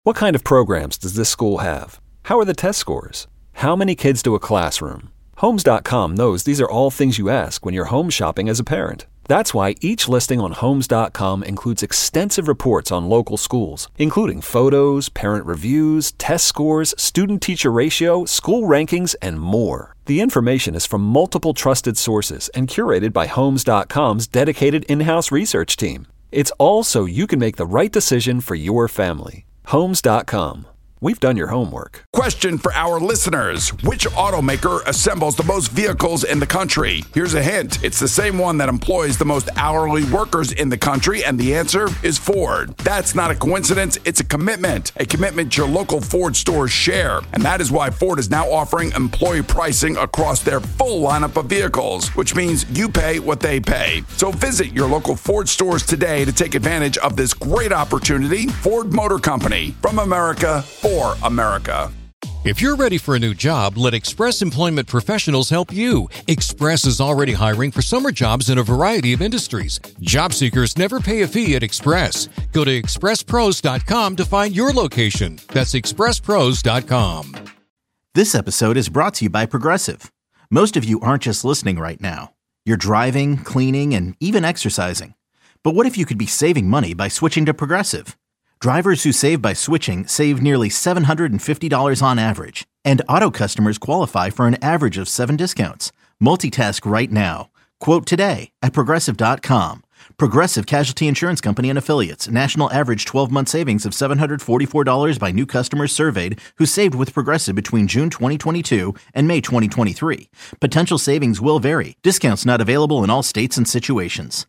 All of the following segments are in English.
What kind of programs does this school have? How are the test scores? How many kids to a classroom? Homes.com knows these are all things you ask when you're home shopping as a parent. That's why each listing on Homes.com includes extensive reports on local schools, including photos, parent reviews, test scores, student-teacher ratio, school rankings, and more. The information is from multiple trusted sources and curated by Homes.com's dedicated in-house research team. It's all so you can make the right decision for your family. Homes.com. We've done your homework. Question for our listeners. Which automaker assembles the most vehicles in the country? Here's a hint. It's the same one that employs the most hourly workers in the country, and the answer is Ford. That's not a coincidence. It's a commitment your local Ford stores share. And that is why Ford is now offering employee pricing across their full lineup of vehicles, which means you pay what they pay. So visit your local Ford stores today to take advantage of this great opportunity. Ford Motor Company, from America, for America. If you're ready for a new job, let Express Employment Professionals help you. Express is already hiring for summer jobs in a variety of industries. Job seekers never pay a fee at Express. Go to expresspros.com to find your location. That's expresspros.com. This episode is brought to you by Progressive. Most of you aren't just listening right now. You're driving, cleaning, and even exercising. But what if you could be saving money by switching to Progressive? Drivers who save by switching save nearly $750 on average, and auto customers qualify for an average of 7 discounts. Multitask right now. Quote today at Progressive.com. Progressive Casualty Insurance Company and Affiliates. National average 12-month savings of $744 by new customers surveyed who saved with Progressive between June 2022 and May 2023. Potential savings will vary. Discounts not available in all states and situations.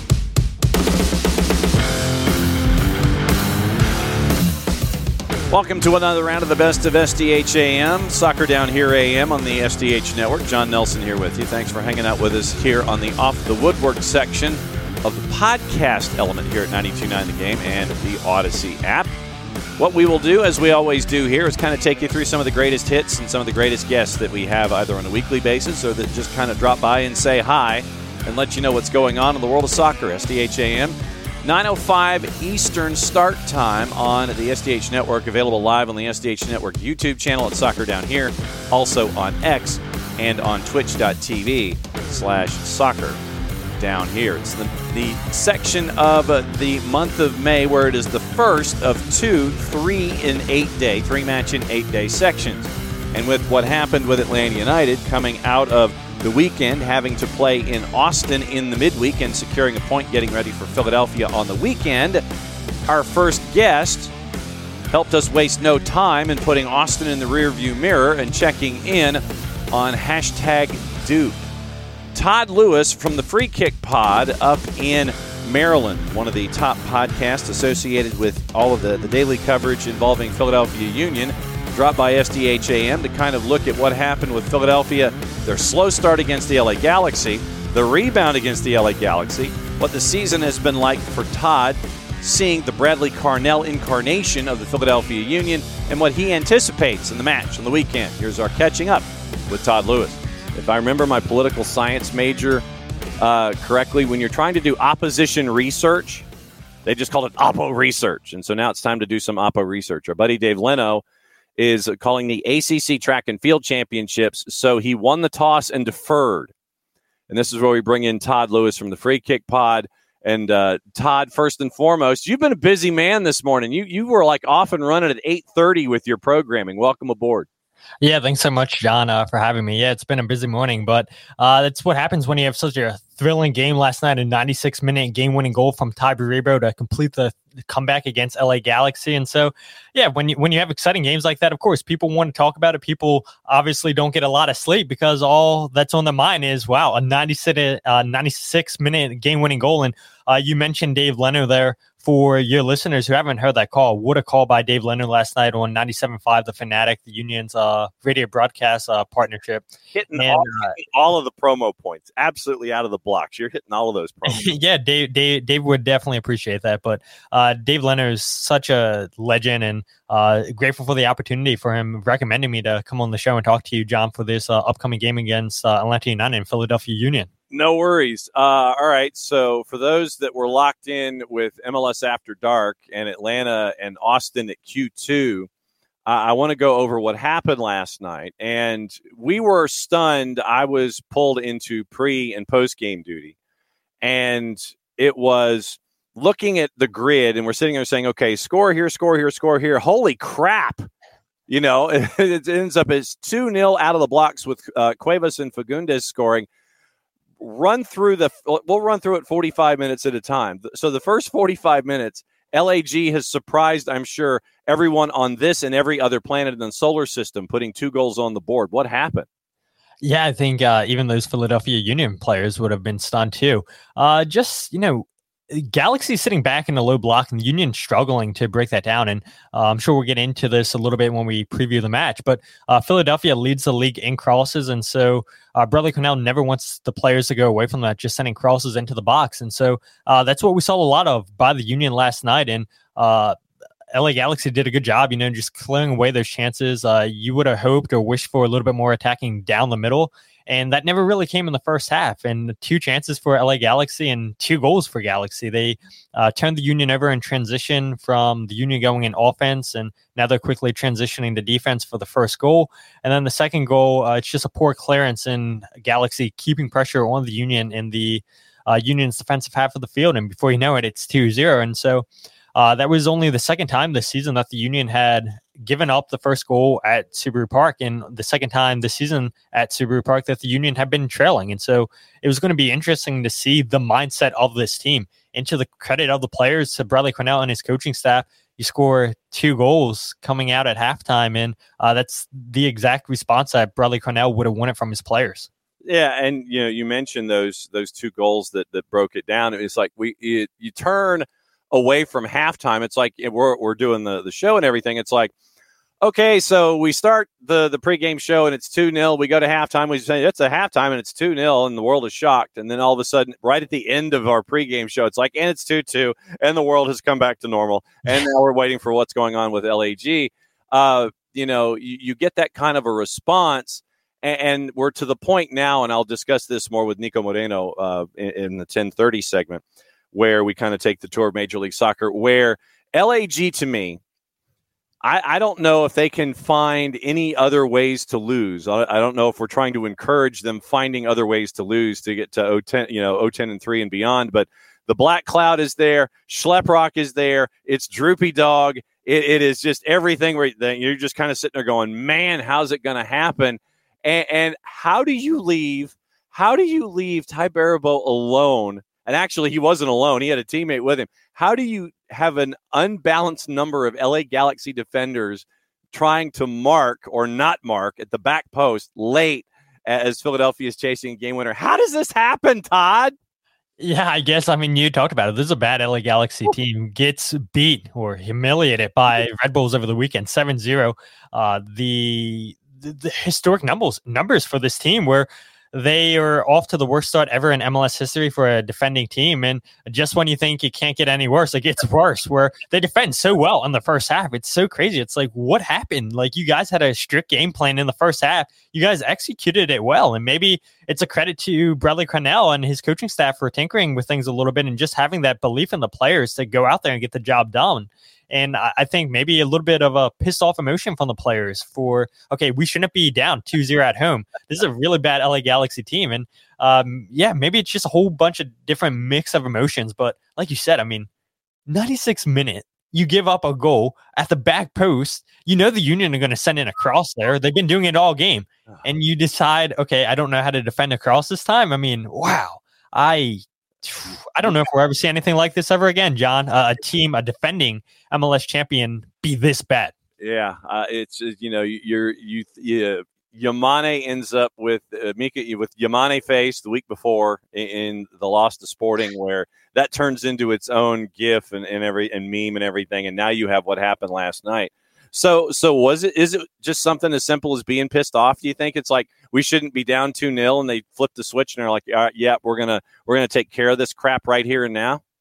Welcome to another round of the best of SDH AM. Soccer Down Here AM on the SDH Network. John Nelson here with you. Thanks for hanging out with us here on the Off the Woodwork section of the podcast element here at 92.9 The Game and the Odyssey app. What we will do, as we always do here, is kind of take you through some of the greatest hits and some of the greatest guests that we have either on a weekly basis or that just kind of drop by and say hi and let you know what's going on in the world of soccer. SDH AM. 9:05 Eastern start time on the SDH Network, available live on the SDH Network YouTube channel at Soccer Down Here, also on X and on twitch.tv/soccer down here. It's the section of the month of May where it is the first of 2 3-match in 8-day sections. And with what happened with Atlanta United coming out of the weekend, having to play in Austin in the midweek and securing a point, getting ready for Philadelphia on the weekend, our first guest helped us waste no time in putting Austin in the rearview mirror and checking in on #Duke. Todd Lewis from the Free Kick Pod up in Maryland, one of the top podcasts associated with all of the daily coverage involving Philadelphia Union, dropped by SDH AM to kind of look at what happened with Philadelphia, their slow start against the LA Galaxy, the rebound against the LA Galaxy, what the season has been like for Todd, seeing the Bradley Carnell incarnation of the Philadelphia Union, and what he anticipates in the match on the weekend. Here's our catching up with Todd Lewis. If I remember my political science major correctly, when you're trying to do opposition research, they just called it Oppo research. And so now it's time to do some Oppo research. Our buddy Dave Leno is calling the ACC Track and Field Championships, so he won the toss and deferred. And this is where we bring in Todd Lewis from the Free Kick Pod. And Todd, first and foremost, you've been a busy man this morning. You were like off and running at 8:30 with your programming. Welcome aboard. Yeah, thanks so much, John, for having me. Yeah, it's been a busy morning, but that's what happens when you have such a thrilling game last night, a 96-minute game-winning goal from Ty Baribo to complete the comeback against LA Galaxy. And so, yeah, when you have exciting games like that, of course, people want to talk about it. People obviously don't get a lot of sleep because all that's on their mind is, wow, a 96-minute game-winning goal. And you mentioned Dave Leno there. For your listeners who haven't heard that call, what a call by Dave Leonard last night on 97.5 The Fanatic, the Union's radio broadcast partnership. Hitting all of the promo points, absolutely out of the blocks. You're hitting all of those promos. Yeah, Dave would definitely appreciate that. But Dave Leonard is such a legend, and grateful for the opportunity for him recommending me to come on the show and talk to you, John, for this upcoming game against Atlanta United and Philadelphia Union. No worries. All right. So for those that were locked in with MLS After Dark and Atlanta and Austin at Q2, I want to go over what happened last night. And we were stunned. I was pulled into pre- and post-game duty. And it was looking at the grid, and we're sitting there saying, okay, score here, score here, score here. Holy crap. You know, it ends up as 2-0 out of the blocks with Cuevas and Fagundes scoring. We'll run through it 45 minutes at a time. So the first 45 minutes, LAG has surprised, I'm sure, everyone on this and every other planet in the solar system, putting 2 goals on the board. What happened? Yeah, I think even those Philadelphia Union players would have been stunned too. Galaxy sitting back in the low block and the Union struggling to break that down. And I'm sure we'll get into this a little bit when we preview the match. But Philadelphia leads the league in crosses. And so Bradley Cornell never wants the players to go away from that, just sending crosses into the box. And so that's what we saw a lot of by the Union last night. And LA Galaxy did a good job, just clearing away those chances. You would have hoped or wished for a little bit more attacking down the middle. And that never really came in the first half. And 2 chances for LA Galaxy and 2 goals for Galaxy. They turned the Union over in transition from the Union going in offense, and now they're quickly transitioning to defense for the first goal. And then the second goal, it's just a poor clearance in Galaxy keeping pressure on the Union in the Union's defensive half of the field. And before you know it, it's 2-0. And so that was only the second time this season that the Union had given up the first goal at Subaru Park, and the second time this season at Subaru Park that the Union had been trailing. And so it was going to be interesting to see the mindset of this team. And to the credit of the players, to Bradley Cornell and his coaching staff, you score 2 goals coming out at halftime, and that's the exact response that Bradley Cornell would have wanted from his players. Yeah, and you mentioned those 2 goals that broke it down. It's like you turn away from halftime. It's like we're doing the show and everything. It's like, okay, so we start the pregame show and it's 2-0. We go to halftime. We say it's a halftime and it's 2-0, and the world is shocked. And then all of a sudden, right at the end of our pregame show, it's like, and it's 2-2, and the world has come back to normal. And now we're waiting for what's going on with LAG. You get that kind of a response, and we're to the point now, and I'll discuss this more with Nico Moreno in the 10:30 segment, where we kind of take the tour of Major League Soccer, where LAG, to me, I don't know if they can find any other ways to lose. I don't know if we're trying to encourage them finding other ways to lose to get to 0-10-3 and beyond. But the black cloud is there. Schleprock is there. It's droopy dog. It is just everything where you're just kind of sitting there going, man, how's it going to happen? And how do you leave Ty Baribeau alone? And actually, he wasn't alone. He had a teammate with him. How do you have an unbalanced number of LA Galaxy defenders trying to mark or not mark at the back post late as Philadelphia is chasing a game winner? How does this happen, Todd? Yeah, I guess, you talked about it. This is a bad LA Galaxy team. Gets beat or humiliated by Red Bulls over the weekend, 7-0. The historic numbers for this team were they are off to the worst start ever in MLS history for a defending team. And just when you think it can't get any worse, it gets worse, where they defend so well in the first half. It's so crazy. It's like, what happened? Like, you guys had a strict game plan in the first half. You guys executed it well. And maybe it's a credit to Bradley Cornell and his coaching staff for tinkering with things a little bit and just having that belief in the players to go out there and get the job done. And I think maybe a little bit of a pissed off emotion from the players for, okay, we shouldn't be down 2-0 at home. This is a really bad LA Galaxy team. And maybe it's just a whole bunch of different mix of emotions. But like you said, 96 minute, you give up a goal at the back post. You know the Union are going to send in a cross there. They've been doing it all game. And you decide, okay, I don't know how to defend a cross this time. Wow. I don't know if we'll ever see anything like this ever again, John. A defending MLS champion, be this bad. Yeah, it's Yamane ends up with Mika with Yamane face the week before in the loss to Sporting, where that turns into its own GIF and meme and everything, and now you have what happened last night. So is it just something as simple as being pissed off? Do you think it's like we shouldn't be down 2-0 and they flip the switch and they're like, all right, yeah, we're gonna take care of this crap right here and now?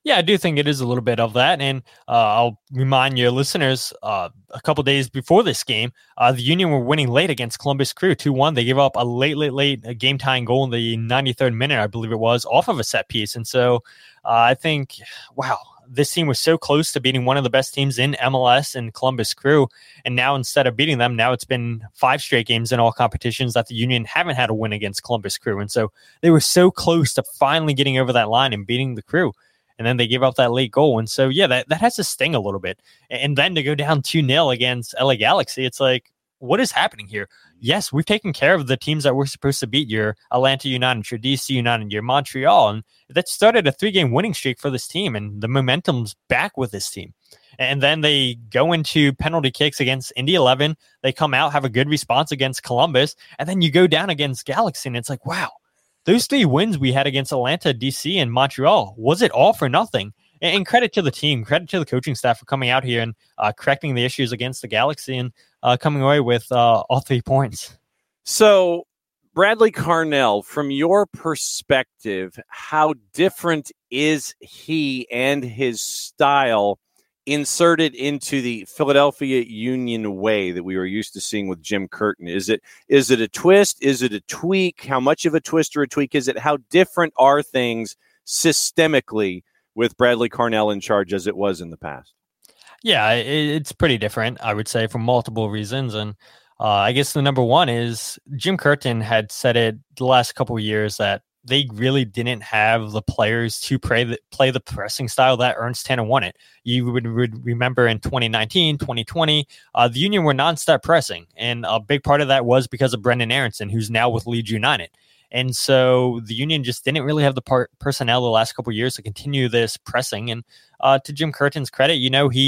Yeah, I do think it is a little bit of that. And I'll remind your listeners, a couple days before this game, the Union were winning late against Columbus Crew 2-1. They gave up a late game-tying goal in the 93rd minute, I believe it was, off of a set piece. And so I think, wow, this team was so close to beating one of the best teams in MLS in Columbus Crew. And now instead of beating them, now it's been 5 straight games in all competitions that the Union haven't had a win against Columbus Crew. And so they were so close to finally getting over that line and beating the Crew. And then they gave up that late goal. And so, yeah, that has to sting a little bit. And then to go down 2-0 against LA Galaxy, it's like, what is happening here? Yes, we've taken care of the teams that we're supposed to beat, your Atlanta United, your DC United, your Montreal. And that started a 3-game winning streak for this team. And the momentum's back with this team. And then they go into penalty kicks against Indy 11. They come out, have a good response against Columbus. And then you go down against Galaxy. And it's like, wow. Those 3 wins we had against Atlanta, DC, and Montreal, was it all for nothing? And credit to the team, credit to the coaching staff for coming out here and correcting the issues against the Galaxy and coming away with all 3 points. So, Bradley Carnell, from your perspective, how different is he and his style inserted into the Philadelphia Union way that we were used to seeing with Jim Curtin? Is it a twist? Is it a tweak? How much of a twist or a tweak is it? How different are things systemically with Bradley Carnell in charge as it was in the past? Yeah, it's pretty different, I would say, for multiple reasons. And I guess the number one is Jim Curtin had said it the last couple of years that they really didn't have the players to play the pressing style that Ernst Tanner wanted. You would remember in 2019, 2020, the Union were non-stop pressing. And a big part of that was because of Brendan Aronson, who's now with Leeds United. And so the Union just didn't really have the personnel the last couple of years to continue this pressing. And to Jim Curtin's credit,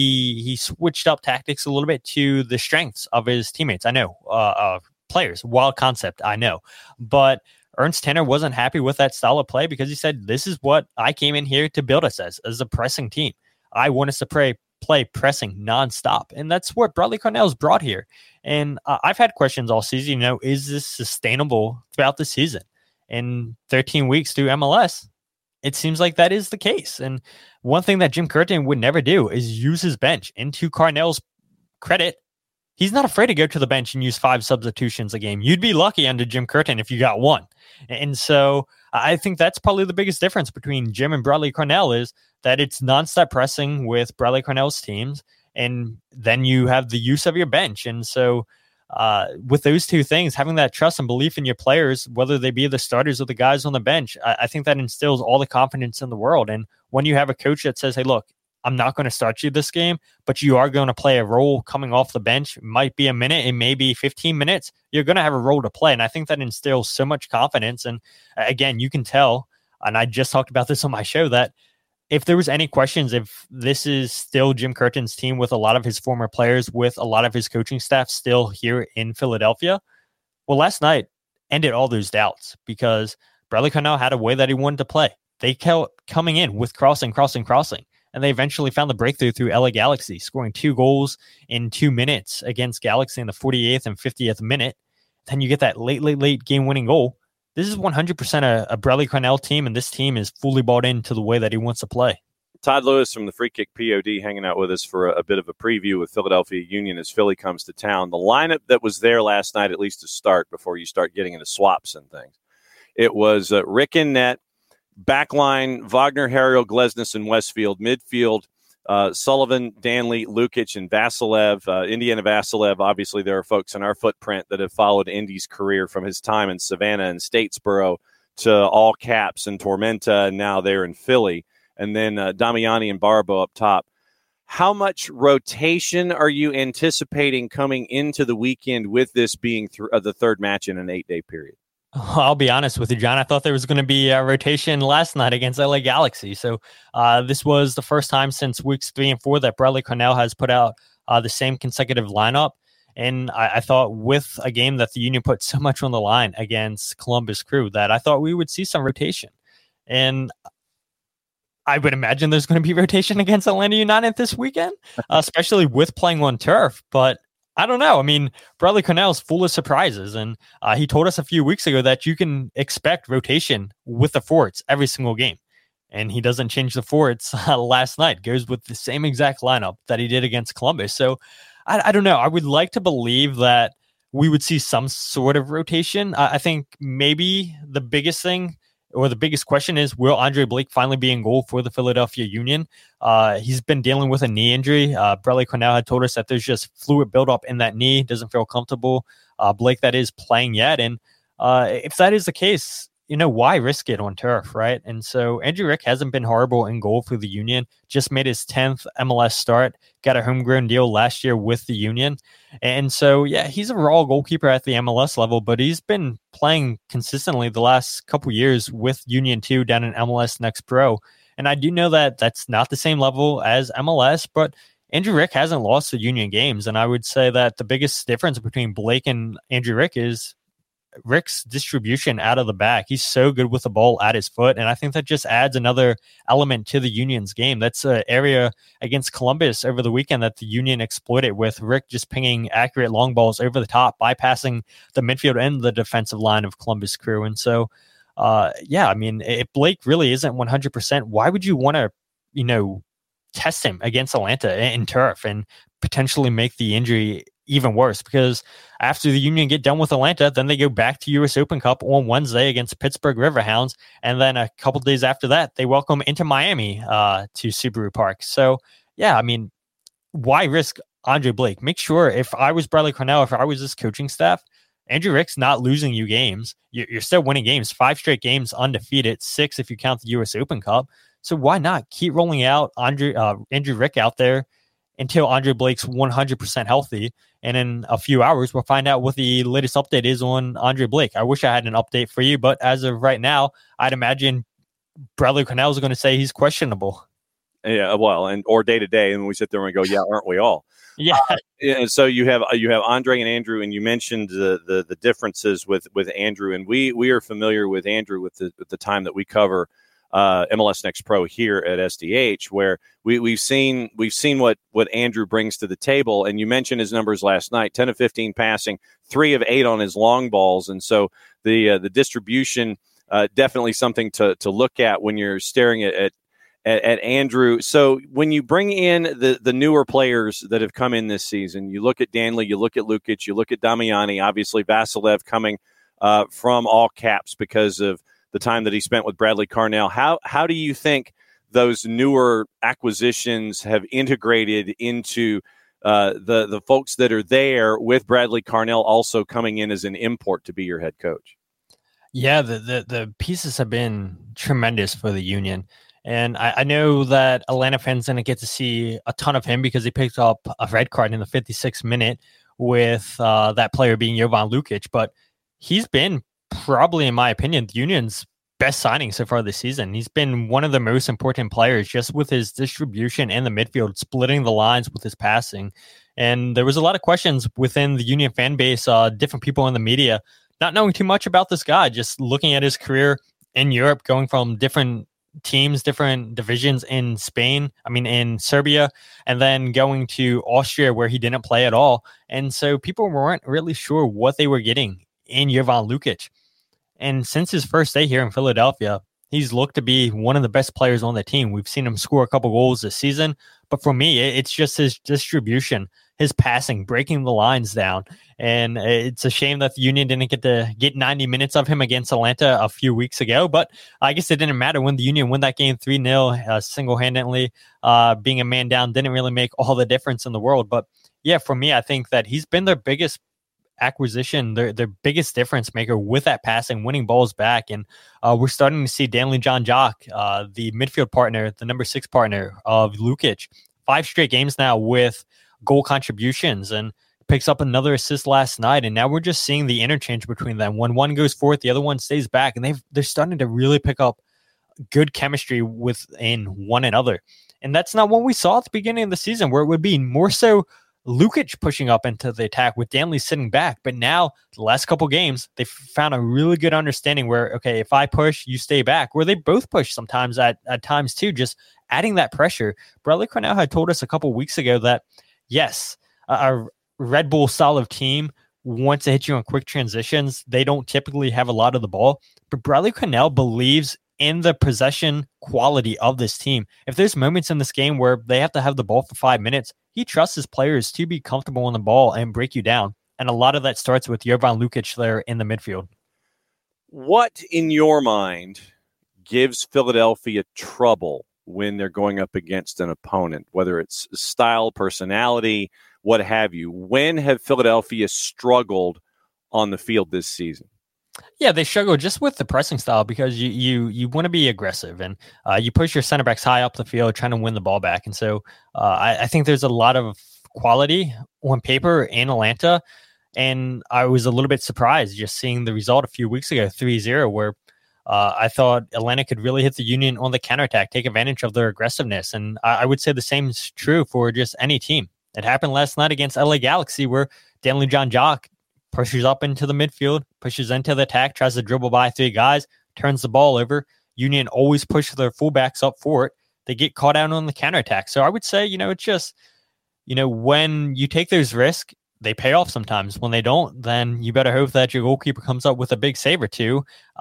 he switched up tactics a little bit to the strengths of his teammates. I know, players, wild concept, I know. But Ernst Tanner wasn't happy with that style of play because he said, this is what I came in here to build us as a pressing team. I want us to play pressing nonstop. And that's what Bradley Carnell's brought here. And I've had questions all season, is this sustainable throughout the season? In 13 weeks through MLS, it seems like that is the case. And one thing that Jim Curtin would never do is use his bench. And to Carnell's credit, he's not afraid to go to the bench and use 5 substitutions a game. You'd be lucky under Jim Curtin if you got 1. And so I think that's probably the biggest difference between Jim and Bradley Carnell is that it's nonstop pressing with Bradley Carnell's teams. And then you have the use of your bench. And so with those 2 things, having that trust and belief in your players, whether they be the starters or the guys on the bench, I think that instills all the confidence in the world. And when you have a coach that says, hey, look, I'm not going to start you this game, but you are going to play a role coming off the bench. It might be a minute, it may be 15 minutes. You're going to have a role to play. And I think that instills so much confidence. And again, you can tell, and I just talked about this on my show, that if there was any questions, if this is still Jim Curtin's team with a lot of his former players, with a lot of his coaching staff still here in Philadelphia, well, last night ended all those doubts because Bradley Carnell had a way that he wanted to play. They kept coming in with crossing. And they eventually found the breakthrough through LA Galaxy, scoring 2 goals in 2 minutes against Galaxy in the 48th and 50th minute. Then you get that late game-winning goal. This is 100% a Bradley Carnell team, and this team is fully bought into the way that he wants to play. Todd Lewis from the Free Kick POD hanging out with us for a bit of a preview with Philadelphia Union as Philly comes to town. The lineup that was there last night, at least to start, before you start getting into swaps and things, it was Rick in net, backline, Wagner, Harriel, Glesnes, and Westfield. Midfield, Sullivan, Danley, Lukic, and Vasilev. Indiana Vasilev, obviously there are folks in our footprint that have followed Indy's career from his time in Savannah and Statesboro to all caps and Tormenta, and now they're in Philly. And then Damiani and Barbo up top. How much rotation are you anticipating coming into the weekend with this being the third match in an 8-day period? I'll be honest with you, John. I thought there was going to be a rotation last night against LA Galaxy. So this was the first time since weeks 3 and 4 that Bradley Carnell has put out the same consecutive lineup. And I thought with a game that the Union put so much on the line against Columbus Crew that I thought we would see some rotation. And I would imagine there's going to be rotation against Atlanta United this weekend, especially with playing on turf. But I don't know. I mean, Bradley Carnell's full of surprises, and he told us a few weeks ago that you can expect rotation with the Forts every single game. and he doesn't change the forwards last night. Goes with the same exact lineup that he did against Columbus. So I don't know. I would like to believe that we would see some sort of rotation. I think maybe the biggest thing or the biggest question is, will Andre Blake finally be in goal for the Philadelphia Union? He's been dealing with a knee injury. Bradley Cornell had told us that there's just fluid buildup in that knee. Doesn't feel comfortable. Blake, that is, playing yet. And if that is the case, why risk it on turf, right? And so Andrew Rick hasn't been horrible in goal for the Union. Just made his 10th MLS start. Got a homegrown deal last year with the Union. And so, yeah, he's a raw goalkeeper at the MLS level, but he's been playing consistently the last couple years with Union 2 down in MLS Next Pro. And I do know that that's not the same level as MLS, but Andrew Rick hasn't lost the Union games. And I would say that the biggest difference between Blake and Andrew Rick is Rick's distribution out of the back. He's so good with the ball at his foot, and I think that just adds another element to the Union's game. That's an area against Columbus over the weekend that the Union exploited, with Rick just pinging accurate long balls over the top, bypassing the midfield and the defensive line of Columbus Crew. And so, if Blake really isn't 100%, why would you want to, test him against Atlanta in turf and potentially make the injury even worse? Because after the Union get done with Atlanta, then they go back to US Open Cup on Wednesday against Pittsburgh Riverhounds. And then a couple days after that, they welcome into Miami to Subaru Park. So, why risk Andre Blake? Make sure, if I was Bradley Cornell, if I was this coaching staff, Andrew Rick's not losing you games. You're still winning games, 5 straight games undefeated, 6 if you count the US Open Cup. So why not keep rolling out Andrew Rick out there until Andre Blake's 100% healthy? And in a few hours, we'll find out what the latest update is on Andre Blake. I wish I had an update for you, but as of right now, I'd imagine Bradley Cornell is going to say he's questionable. Yeah, well, or day to day, and we sit there and we go, yeah, aren't we all? Yeah. So you have Andre and Andrew, and you mentioned the differences with Andrew, and we are familiar with Andrew with the time that we cover MLS Next Pro here at SDH, where we've seen what Andrew brings to the table. And you mentioned his numbers last night: 10 of 15 passing, 3 of 8 on his long balls, and so the distribution definitely something to look at when you're staring at Andrew. So when you bring in the newer players that have come in this season, you look at Danley, you look at Lukic, you look at Damiani, obviously Vasilev coming from all caps because of the time that he spent with Bradley Cornell. How do you think those newer acquisitions have integrated into the folks that are there, with Bradley Cornell also coming in as an import to be your head coach? Yeah, the pieces have been tremendous for the Union. And I know that Atlanta fans didn't get to see a ton of him because he picked up a red card in the 56th minute with that player being Jovan Lukic. But he's been probably, in my opinion, the Union's best signing so far this season. He's been one of the most important players just with his distribution in the midfield, splitting the lines with his passing. And there was a lot of questions within the Union fan base, different people in the media, not knowing too much about this guy, just looking at his career in Europe, going from different teams, different divisions in Serbia, and then going to Austria where he didn't play at all. And so people weren't really sure what they were getting in Jovan Lukic. And since his first day here in Philadelphia, he's looked to be one of the best players on the team. We've seen him score a couple goals this season, but for me, it's just his distribution, his passing, breaking the lines down. And it's a shame that the Union didn't get to get 90 minutes of him against Atlanta a few weeks ago, but I guess it didn't matter when the Union won that game 3-0 single-handedly. Being a man down didn't really make all the difference in the world. But yeah, for me, I think that he's been their biggest acquisition, their biggest difference maker with that passing, winning balls back. And we're starting to see Danley John-Jock, the midfield partner, the number 6 partner of Lukic, 5 straight games now with goal contributions, and picks up another assist last night. And now we're just seeing the interchange between them. When one goes forth, the other one stays back, and they're starting to really pick up good chemistry within one another. And that's not what we saw at the beginning of the season, where it would be more so Lukic pushing up into the attack with Danley sitting back. But now, the last couple games, they found a really good understanding where, okay, if I push, you stay back, where they both push sometimes at times too, just adding that pressure. Bradley Cornell had told us a couple weeks ago that, yes, a Red Bull style of team wants to hit you on quick transitions. They don't typically have a lot of the ball, but Bradley Cornell believes in the possession quality of this team. If there's moments in this game where they have to have the ball for 5 minutes, he trusts his players to be comfortable on the ball and break you down. And a lot of that starts with Jovan Lukic there in the midfield. What, in your mind, gives Philadelphia trouble when they're going up against an opponent, whether it's style, personality, what have you? When have Philadelphia struggled on the field this season? Yeah, they struggle just with the pressing style because you want to be aggressive and you push your center backs high up the field trying to win the ball back. And so I think there's a lot of quality on paper in Atlanta. And I was a little bit surprised just seeing the result a few weeks ago, 3-0, where I thought Atlanta could really hit the Union on the counterattack, take advantage of their aggressiveness. And I would say the same is true for just any team. It happened last night against LA Galaxy where Danley John Jock pushes up into the midfield, pushes into the attack, tries to dribble by 3 guys, turns the ball over. Union always pushes their fullbacks up for it. They get caught out on the counterattack. So I would say, it's just, when you take those risks, they pay off sometimes. When they don't, then you better hope that your goalkeeper comes up with a big save or two.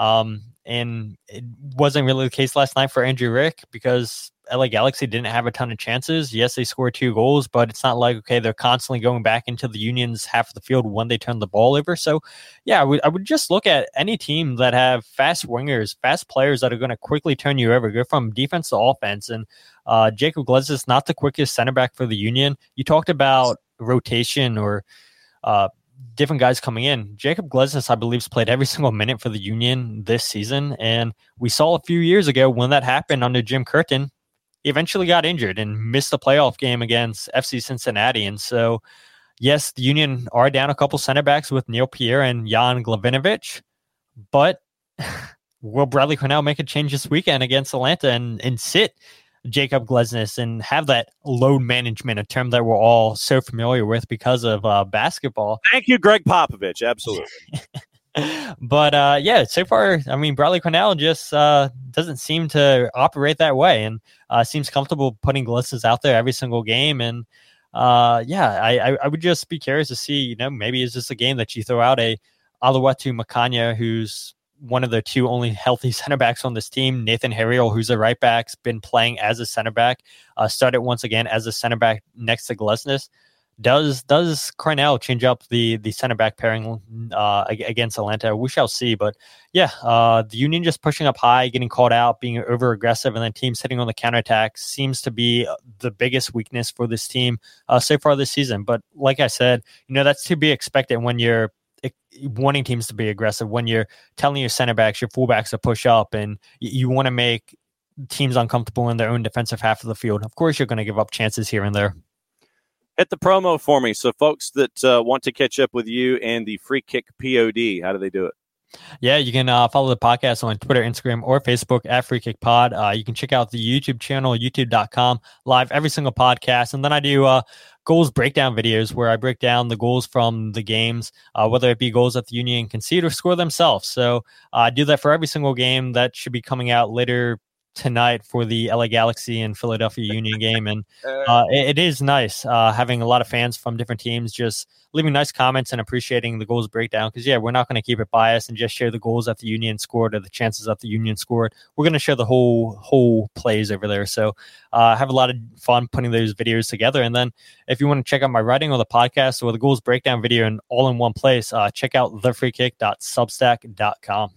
And it wasn't really the case last night for Andrew Rick because LA Galaxy didn't have a ton of chances. Yes, they scored 2 goals, but it's not like, okay, they're constantly going back into the Union's half of the field when they turn the ball over. So, yeah, I would just look at any team that have fast wingers, fast players that are going to quickly turn you over, go from defense to offense. And Jacob Glesnes is not the quickest center back for the Union. You talked about rotation or different guys coming in. Jacob Glesnes, I believe, has played every single minute for the Union this season. And we saw a few years ago when that happened under Jim Curtin, he eventually got injured and missed the playoff game against FC Cincinnati. And so, yes, the Union are down a couple center backs with Neil Pierre and Jan Glavinovic, but will Bradley Cornell make a change this weekend against Atlanta and sit Jacob Glesnes and have that load management, a term that we're all so familiar with because of basketball? Thank you, Greg Popovich. Absolutely. But so far, I mean, Bradley Cornell just doesn't seem to operate that way and seems comfortable putting Glesnes out there every single game. And I would just be curious to see, maybe is this a game that you throw out a Oluwatu Makanya, who's one of the 2 only healthy center backs on this team. Nathan Harriel, who's a right back, has been playing as a center back, started once again as a center back next to Glesnes. Does Cornell change up the center back pairing against Atlanta? We shall see. But yeah, the Union just pushing up high, getting caught out, being over aggressive, and then teams sitting on the counterattack seems to be the biggest weakness for this team so far this season. But like I said, that's to be expected when you're wanting teams to be aggressive, when you're telling your center backs, your fullbacks to push up, and you want to make teams uncomfortable in their own defensive half of the field. Of course, you're going to give up chances here and there. Hit the promo for me. So folks that want to catch up with you and the Free Kick POD, how do they do it? Yeah, you can follow the podcast on Twitter, Instagram, or Facebook at Free Kick Pod. You can check out the YouTube channel, youtube.com, live every single podcast. And then I do goals breakdown videos where I break down the goals from the games, whether it be goals that the Union concede or score themselves. So I do that for every single game. That should be coming out later tonight for the LA Galaxy and Philadelphia Union game. And it is nice having a lot of fans from different teams just leaving nice comments and appreciating the goals breakdown. Because, we're not going to keep it biased and just share the goals that the Union scored or the chances that the Union scored. We're going to share the whole plays over there. So have a lot of fun putting those videos together. And then if you want to check out my writing on the podcast or the goals breakdown video and all in one place, check out thefreekick.substack.com.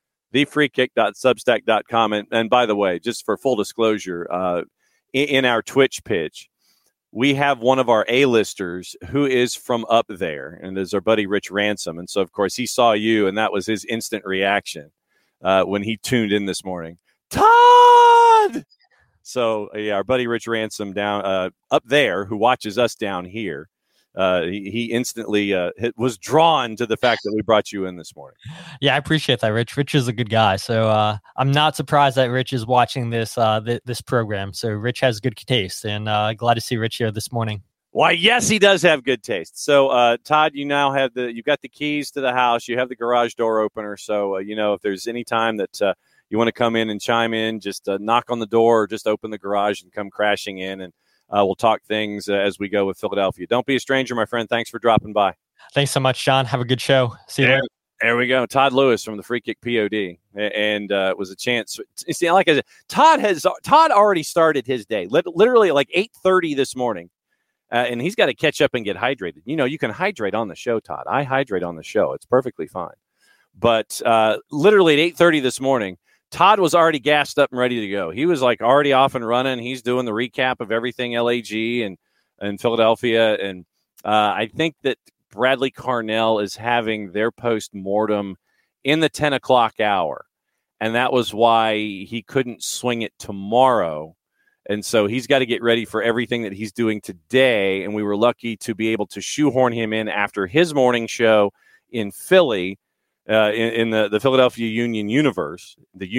thefreekick.substack.com. And by the way, just for full disclosure, in our Twitch pitch, we have one of our A-listers who is from up there, and is our buddy Rich Ransom. And so, of course, he saw you, and that was his instant reaction when he tuned in this morning. Todd! So, our buddy Rich Ransom down up there, who watches us down here, he instantly was drawn to the fact that we brought you in this morning. Yeah, I appreciate that, Rich. Rich is a good guy. So I'm not surprised that Rich is watching this this program. So Rich has good taste, and glad to see Rich here this morning. Why, yes, he does have good taste. So, Todd, you now have you've got the keys to the house. You have the garage door opener. So, if there's any time that you want to come in and chime in, just knock on the door or just open the garage and come crashing in, and we'll talk things as we go with Philadelphia. Don't be a stranger, my friend. Thanks for dropping by. Thanks so much, John. Have a good show. See you later. There we go. Todd Lewis from the Free Kick POD. And it was a chance. See, like I said, Todd already started his day, literally like 8:30 this morning. And he's got to catch up and get hydrated. You know, you can hydrate on the show, Todd. I hydrate on the show. It's perfectly fine. But literally at 8:30 this morning, Todd was already gassed up and ready to go. He was like already off and running. He's doing the recap of everything LAG and Philadelphia. And I think that Bradley Carnell is having their post-mortem in the 10 o'clock hour. And that was why he couldn't swing it tomorrow. And so he's got to get ready for everything that he's doing today. And we were lucky to be able to shoehorn him in after his morning show in Philly, in the Philadelphia Union Universe,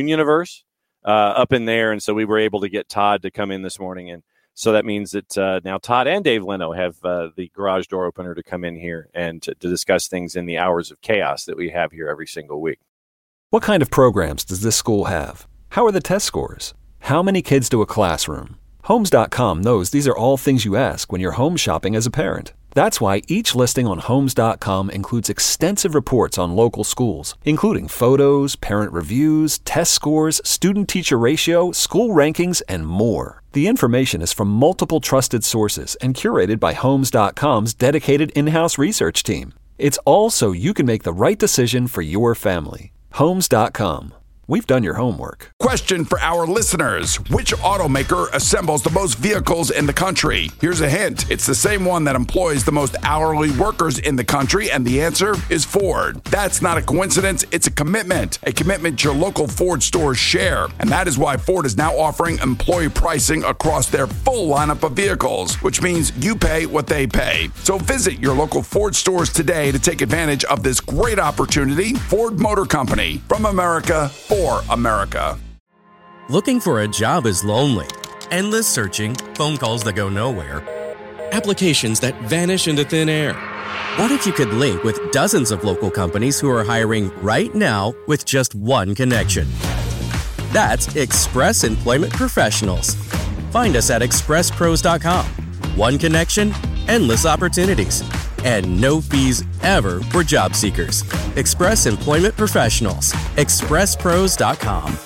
up in there. And so we were able to get Todd to come in this morning. And so that means that now Todd and Dave Leno have the garage door opener to come in here and to discuss things in the hours of chaos that we have here every single week. What kind of programs does this school have? How are the test scores? How many kids to a classroom? Homes.com knows these are all things you ask when you're home shopping as a parent. That's why each listing on Homes.com includes extensive reports on local schools, including photos, parent reviews, test scores, student-teacher ratio, school rankings, and more. The information is from multiple trusted sources and curated by Homes.com's dedicated in-house research team. It's all so you can make the right decision for your family. Homes.com. We've done your homework. Question for our listeners. Which automaker assembles the most vehicles in the country? Here's a hint. It's the same one that employs the most hourly workers in the country, and the answer is Ford. That's not a coincidence. It's a commitment your local Ford stores share. And that is why Ford is now offering employee pricing across their full lineup of vehicles, which means you pay what they pay. So visit your local Ford stores today to take advantage of this great opportunity. Ford Motor Company, from America, for America. Looking for a job is lonely. Endless searching, phone calls that go nowhere, applications that vanish into thin air. What if you could link with dozens of local companies who are hiring right now with just one connection? That's Express Employment Professionals. Find us at expresspros.com. One connection, endless opportunities, and no fees ever for job seekers. Express Employment Professionals. expresspros.com.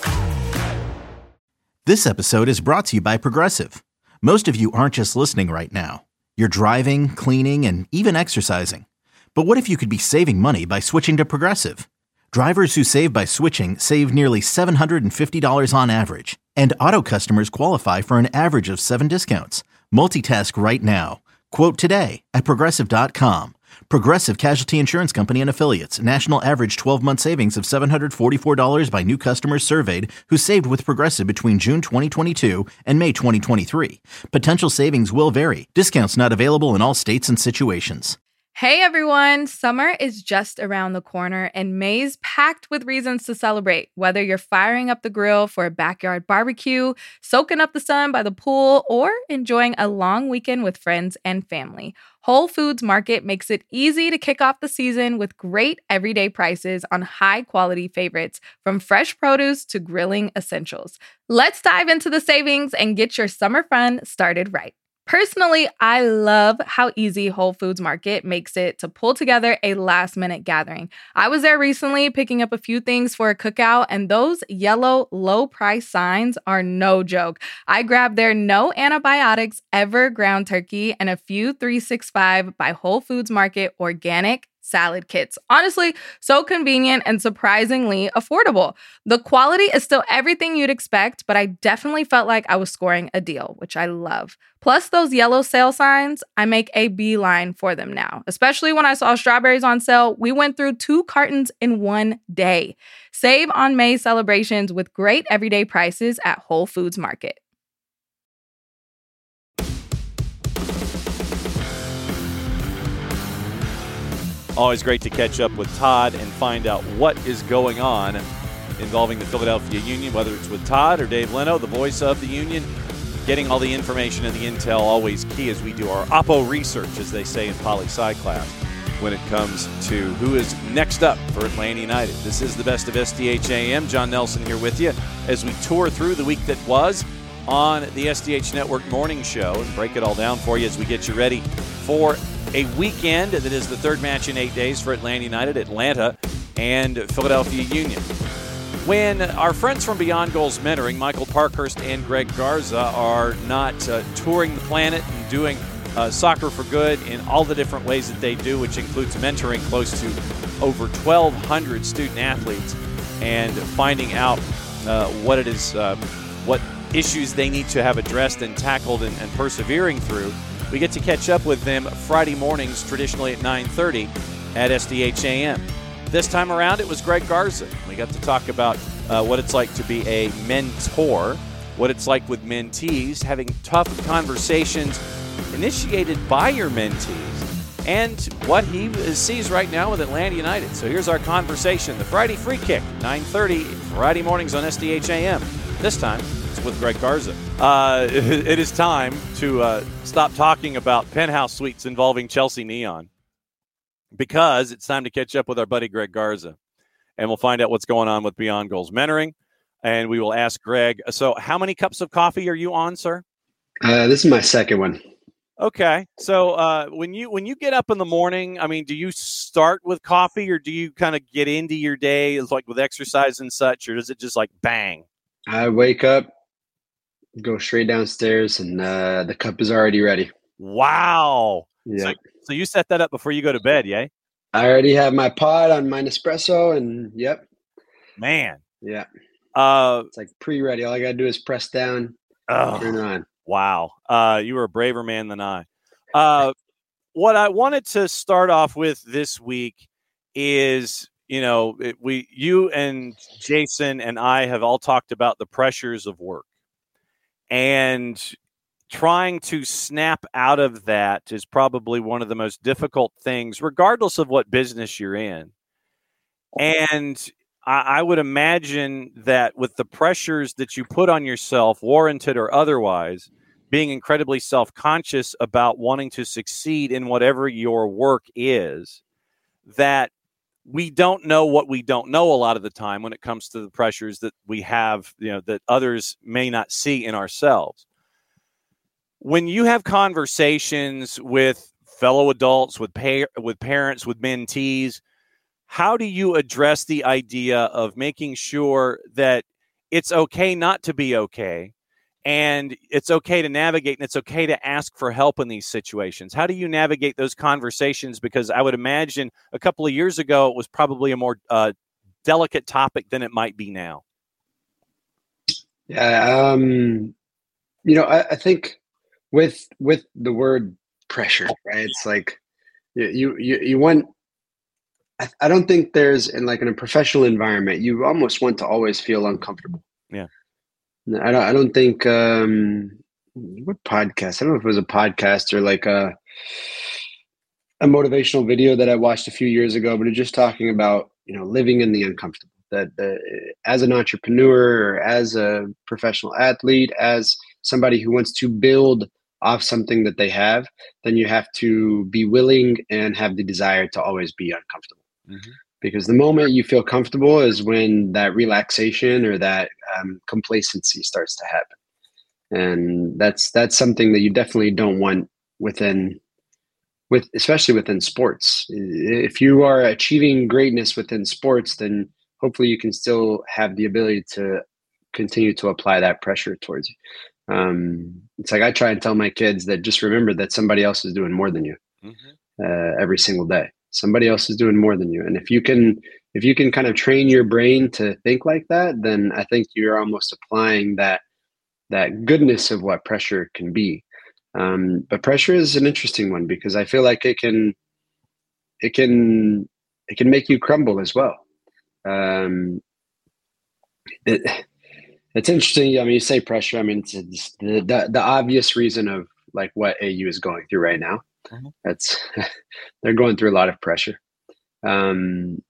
This episode is brought to you by Progressive. Most of you aren't just listening right now. You're driving, cleaning, and even exercising. But what if you could be saving money by switching to Progressive? Drivers who save by switching save nearly $750 on average. And auto customers qualify for an average of 7 discounts. Multitask right now. Quote today at Progressive.com. Progressive Casualty Insurance Company and Affiliates. National average 12-month savings of $744 by new customers surveyed who saved with Progressive between June 2022 and May 2023. Potential savings will vary. Discounts not available in all states and situations. Hey everyone, summer is just around the corner and May's packed with reasons to celebrate. Whether you're firing up the grill for a backyard barbecue, soaking up the sun by the pool, or enjoying a long weekend with friends and family, Whole Foods Market makes it easy to kick off the season with great everyday prices on high-quality favorites, from fresh produce to grilling essentials. Let's dive into the savings and get your summer fun started right. Personally, I love how easy Whole Foods Market makes it to pull together a last-minute gathering. I was there recently picking up a few things for a cookout, and those yellow low-price signs are no joke. I grabbed their no antibiotics ever ground turkey and a few 365 by Whole Foods Market organic salad kits. Honestly, so convenient and surprisingly affordable. The quality is still everything you'd expect, but I definitely felt like I was scoring a deal, which I love. Plus those yellow sale signs, I make a beeline for them now. Especially when I saw strawberries on sale, we went through 2 cartons in one day. Save on May celebrations with great everyday prices at Whole Foods Market. Always great to catch up with Todd and find out what is going on involving the Philadelphia Union, whether it's with Todd or Dave Leno, the voice of the Union. Getting all the information and the intel always key as we do our Oppo research, as they say in poli-sci class, when it comes to who is next up for Atlanta United. This is the best of SDH AM. John Nelson here with you as we tour through the week that was on the SDH Network Morning Show and break it all down for you as we get you ready for a weekend that is the third match in 8 days for Atlanta United. Atlanta and Philadelphia Union. When our friends from Beyond Goals Mentoring, Michael Parkhurst and Greg Garza, are not touring the planet and doing Soccer for Good in all the different ways that they do, which includes mentoring close to over 1,200 student athletes and finding out what it is, what issues they need to have addressed and tackled and persevering through. We get to catch up with them Friday mornings, traditionally at 9:30 at SDHAM. This time around, it was Greg Garza. We got to talk about what it's like to be a mentor, what it's like with mentees, having tough conversations initiated by your mentees, and what he sees right now with Atlanta United. So here's our conversation. The Friday Free Kick, 9:30, Friday mornings on SDHAM. This time, it's with Greg Garza. It is time to stop talking about penthouse suites involving Chelsea Neon, because it's time to catch up with our buddy Greg Garza, and we'll find out what's going on with Beyond Goals Mentoring, and we will ask Greg. So how many cups of coffee are you on, sir? This is my second one. Okay. So when you get up in the morning, I mean, do you start with coffee, or do you kind of get into your day like with exercise and such, or does it just like bang? I wake up, go straight downstairs, and the cup is already ready. Wow. Yeah. So you set that up before you go to bed, yeah? I already have my pod on my Nespresso, and yep. Man. Yeah. It's like pre-ready. All I got to do is press down, turn it on. Wow. You were a braver man than I. What I wanted to start off with this week is, you and Jason and I have all talked about the pressures of work, and trying to snap out of that is probably one of the most difficult things, regardless of what business you're in. And I would imagine that with the pressures that you put on yourself, warranted or otherwise, being incredibly self-conscious about wanting to succeed in whatever your work is, that we don't know what we don't know a lot of the time when it comes to the pressures that we have, that others may not see in ourselves. When you have conversations with fellow adults, with parents, with mentees, how do you address the idea of making sure that it's okay not to be okay, and it's okay to navigate, and it's okay to ask for help in these situations? How do you navigate those conversations? Because I would imagine a couple of years ago, it was probably a more delicate topic than it might be now. Yeah. I think with the word pressure, right? It's like you want. I don't think there's in a professional environment, you almost want to always feel uncomfortable. Yeah. I don't think what podcast? I don't know if it was a podcast or like a motivational video that I watched a few years ago, but it's just talking about living in the uncomfortable. That as an entrepreneur, or as a professional athlete, as somebody who wants to build off something that they have, then you have to be willing and have the desire to always be uncomfortable. Mm-hmm. Because the moment you feel comfortable is when that relaxation or that complacency starts to happen. And that's something that you definitely don't want especially within sports. If you are achieving greatness within sports, then hopefully you can still have the ability to continue to apply that pressure towards you. It's like I try and tell my kids that just remember that somebody else is doing more than you. Mm-hmm. Every single day. Somebody else is doing more than you. And if you can kind of train your brain to think like that, then I think you're almost applying that goodness of what pressure can be. But pressure is an interesting one, because I feel like it can make you crumble as well. It's interesting. I mean, you say pressure. I mean, it's the obvious reason of like what AU is going through right now. Mm-hmm. They're going through a lot of pressure. And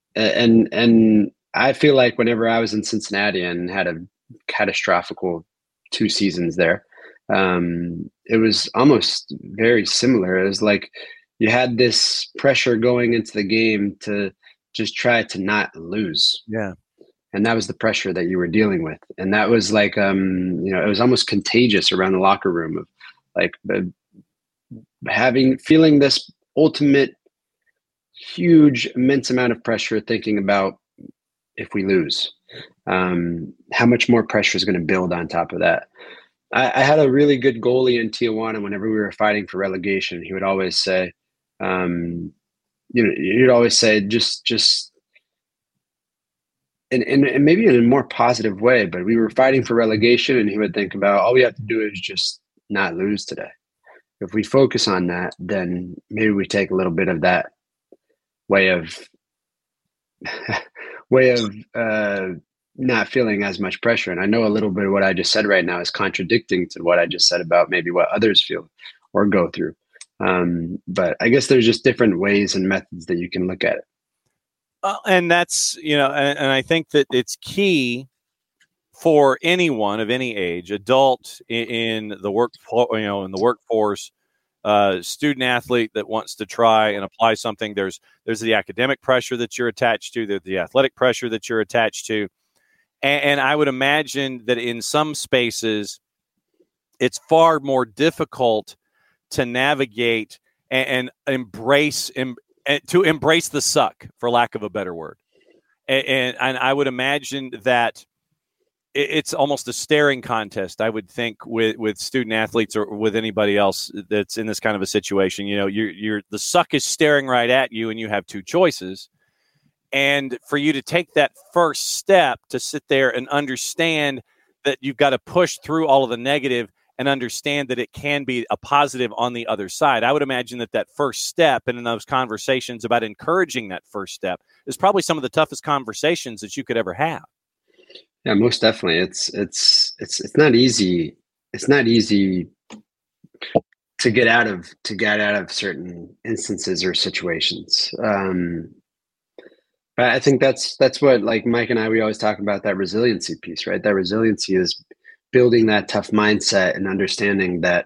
I feel like whenever I was in Cincinnati and had a catastrophic 2 seasons there, it was almost very similar. It was like you had this pressure going into the game to just try to not lose. Yeah. And that was the pressure that you were dealing with. And that was like, it was almost contagious around the locker room of like feeling this ultimate huge, immense amount of pressure thinking about if we lose. How much more pressure is going to build on top of that? I had a really good goalie in Tijuana whenever we were fighting for relegation. He would always say, he'd always say, just, and maybe in a more positive way, but we were fighting for relegation, and he would think about, all we have to do is just not lose today. If we focus on that, then maybe we take a little bit of that way of not feeling as much pressure. And I know a little bit of what I just said right now is contradicting to what I just said about maybe what others feel or go through. But I guess there's just different ways and methods that you can look at it. And that's, and I think that it's key for anyone of any age, adult in the workforce, student athlete that wants to try and apply something. There's the academic pressure that you're attached to, the athletic pressure that you're attached to. And I would imagine that in some spaces, it's far more difficult to navigate and embrace the suck, for lack of a better word. And I would imagine that it's almost a staring contest, I would think, with student athletes or with anybody else that's in this kind of a situation. The suck is staring right at you, and you have two choices. And for you to take that first step to sit there and understand that you've got to push through all of the negative and understand that it can be a positive on the other side. I would imagine that first step, and in those conversations about encouraging that first step, is probably some of the toughest conversations that you could ever have. Yeah, most definitely. It's not easy. It's not easy to get out of certain instances or situations. But I think that's what, like Mike and I, we always talk about that resiliency piece, right? That resiliency is building that tough mindset and understanding that,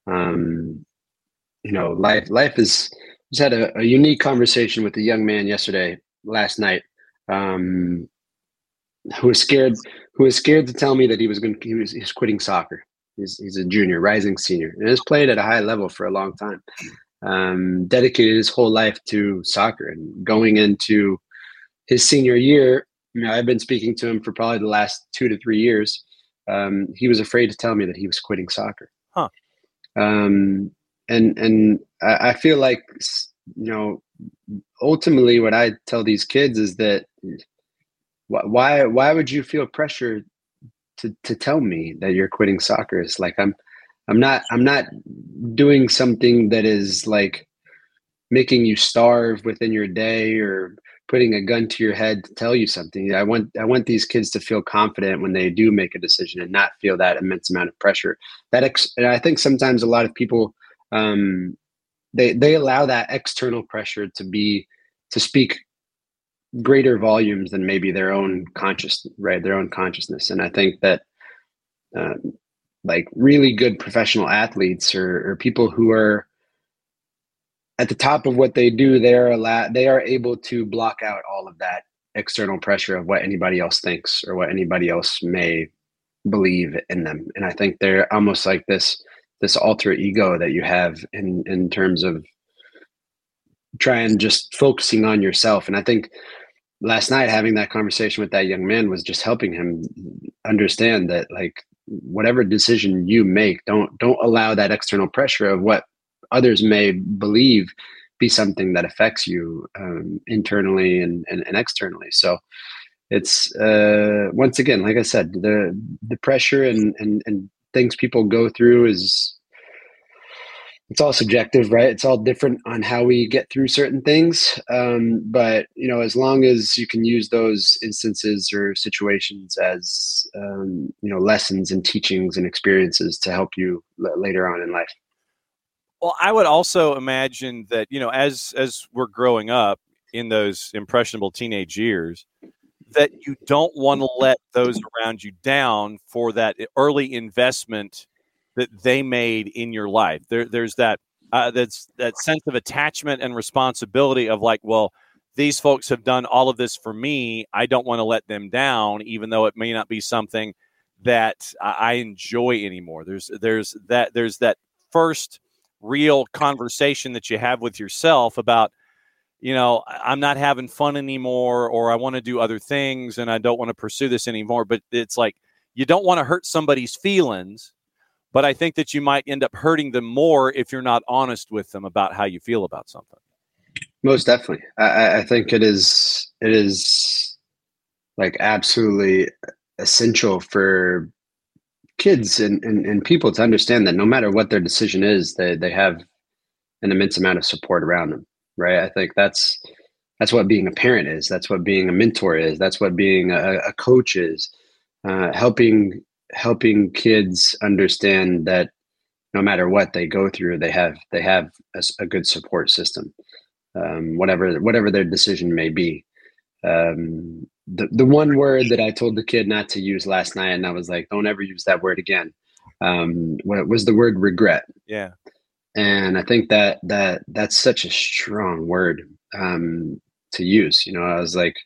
life is. Just had a unique conversation with a young man last night, who was scared to tell me that he's quitting soccer. He's a junior, rising senior, and has played at a high level for a long time. Dedicated his whole life to soccer, and going into his senior year, I've been speaking to him for probably the last 2 to 3 years. He was afraid to tell me that he was quitting soccer. Huh. And I feel like, ultimately what I tell these kids is that why would you feel pressure to tell me that you're quitting soccer? It's like, I'm not doing something that is like making you starve within your day or putting a gun to your head to tell you something. I want these kids to feel confident when they do make a decision and not feel that immense amount of pressure. And I think sometimes a lot of people, they allow that external pressure to speak greater volumes than maybe their own consciousness. And I think that, like really good professional athletes or people who are at the top of what they do, they are able to block out all of that external pressure of what anybody else thinks or what anybody else may believe in them. And I think they're almost like this alter ego that you have in terms of trying just focusing on yourself. And I think last night having that conversation with that young man was just helping him understand that, like, whatever decision you make, don't allow that external pressure of what others may believe be something that affects you internally and externally. So it's once again, like I said, the pressure and things people go through it's all subjective, right? It's all different on how we get through certain things. But as long as you can use those instances or situations as lessons and teachings and experiences to help you later on in life. Well, I would also imagine that, as we're growing up in those impressionable teenage years, that you don't want to let those around you down for that early investment that they made in your life. There's that sense of attachment and responsibility of like, well, these folks have done all of this for me. I don't want to let them down, even though it may not be something that I enjoy anymore. There's that first real conversation that you have with yourself about, I'm not having fun anymore, or I want to do other things and I don't want to pursue this anymore. But it's like, you don't want to hurt somebody's feelings, but I think that you might end up hurting them more if you're not honest with them about how you feel about something. Most definitely. I think it is like absolutely essential for kids and people to understand that no matter what their decision is, they have an immense amount of support around them. Right. I think that's what being a parent is. That's what being a mentor is. That's what being a coach is. Helping kids understand that no matter what they go through, they have a good support system, whatever their decision may be. The one word that I told the kid not to use last night, and I was like, don't ever use that word again, was the word regret. Yeah. And I think that's such a strong word to use. I was like,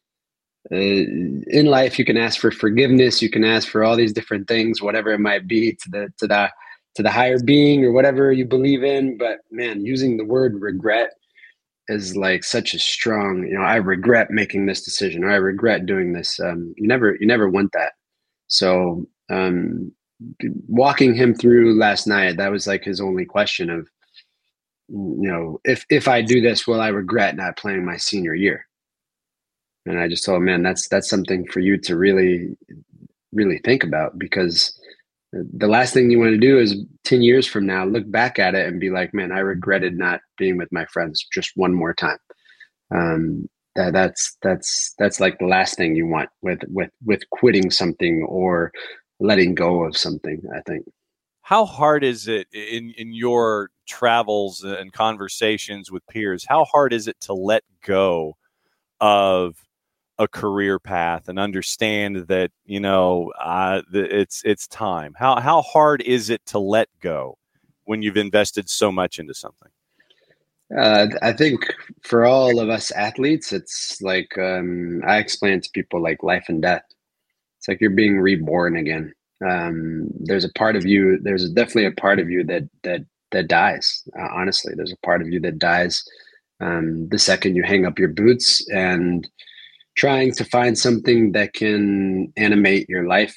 in life, you can ask for forgiveness, you can ask for all these different things, whatever it might be, to the higher being or whatever you believe in. But man, using the word regret is like such a strong, I regret making this decision, or I regret doing this. You never want that. So walking him through last night, that was like his only question of, if I do this, will I regret not playing my senior year? And I just told him, man, that's something for you to really, really think about, because the last thing you want to do is 10 years from now, look back at it and be like, man, I regretted not being with my friends just one more time. That's like the last thing you want with quitting something or letting go of something, I think. How hard is it in your travels and conversations with peers? How hard is it to let go of a career path and understand that, it's time? How hard is it to let go when you've invested so much into something? I think for all of us athletes, it's like, I explain to people like life and death. It's like you're being reborn again. There's definitely a part of you that dies. Honestly, there's a part of you that dies the second you hang up your boots, and trying to find something that can animate your life,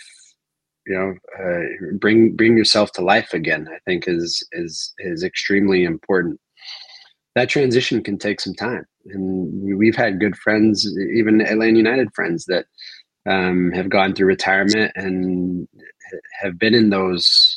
bring yourself to life again, I think is extremely important. That transition can take some time, and we've had good friends, even Atlanta United friends, that have gone through retirement and have been in those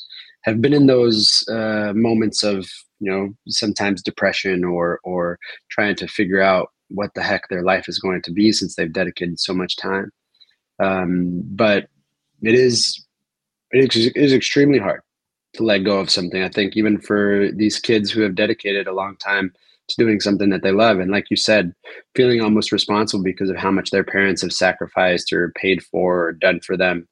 moments of, sometimes depression or trying to figure out what the heck their life is going to be, since they've dedicated so much time. But it is extremely hard to let go of something. I think even for these kids who have dedicated a long time to doing something that they love, and like you said, feeling almost responsible because of how much their parents have sacrificed or paid for or done for them.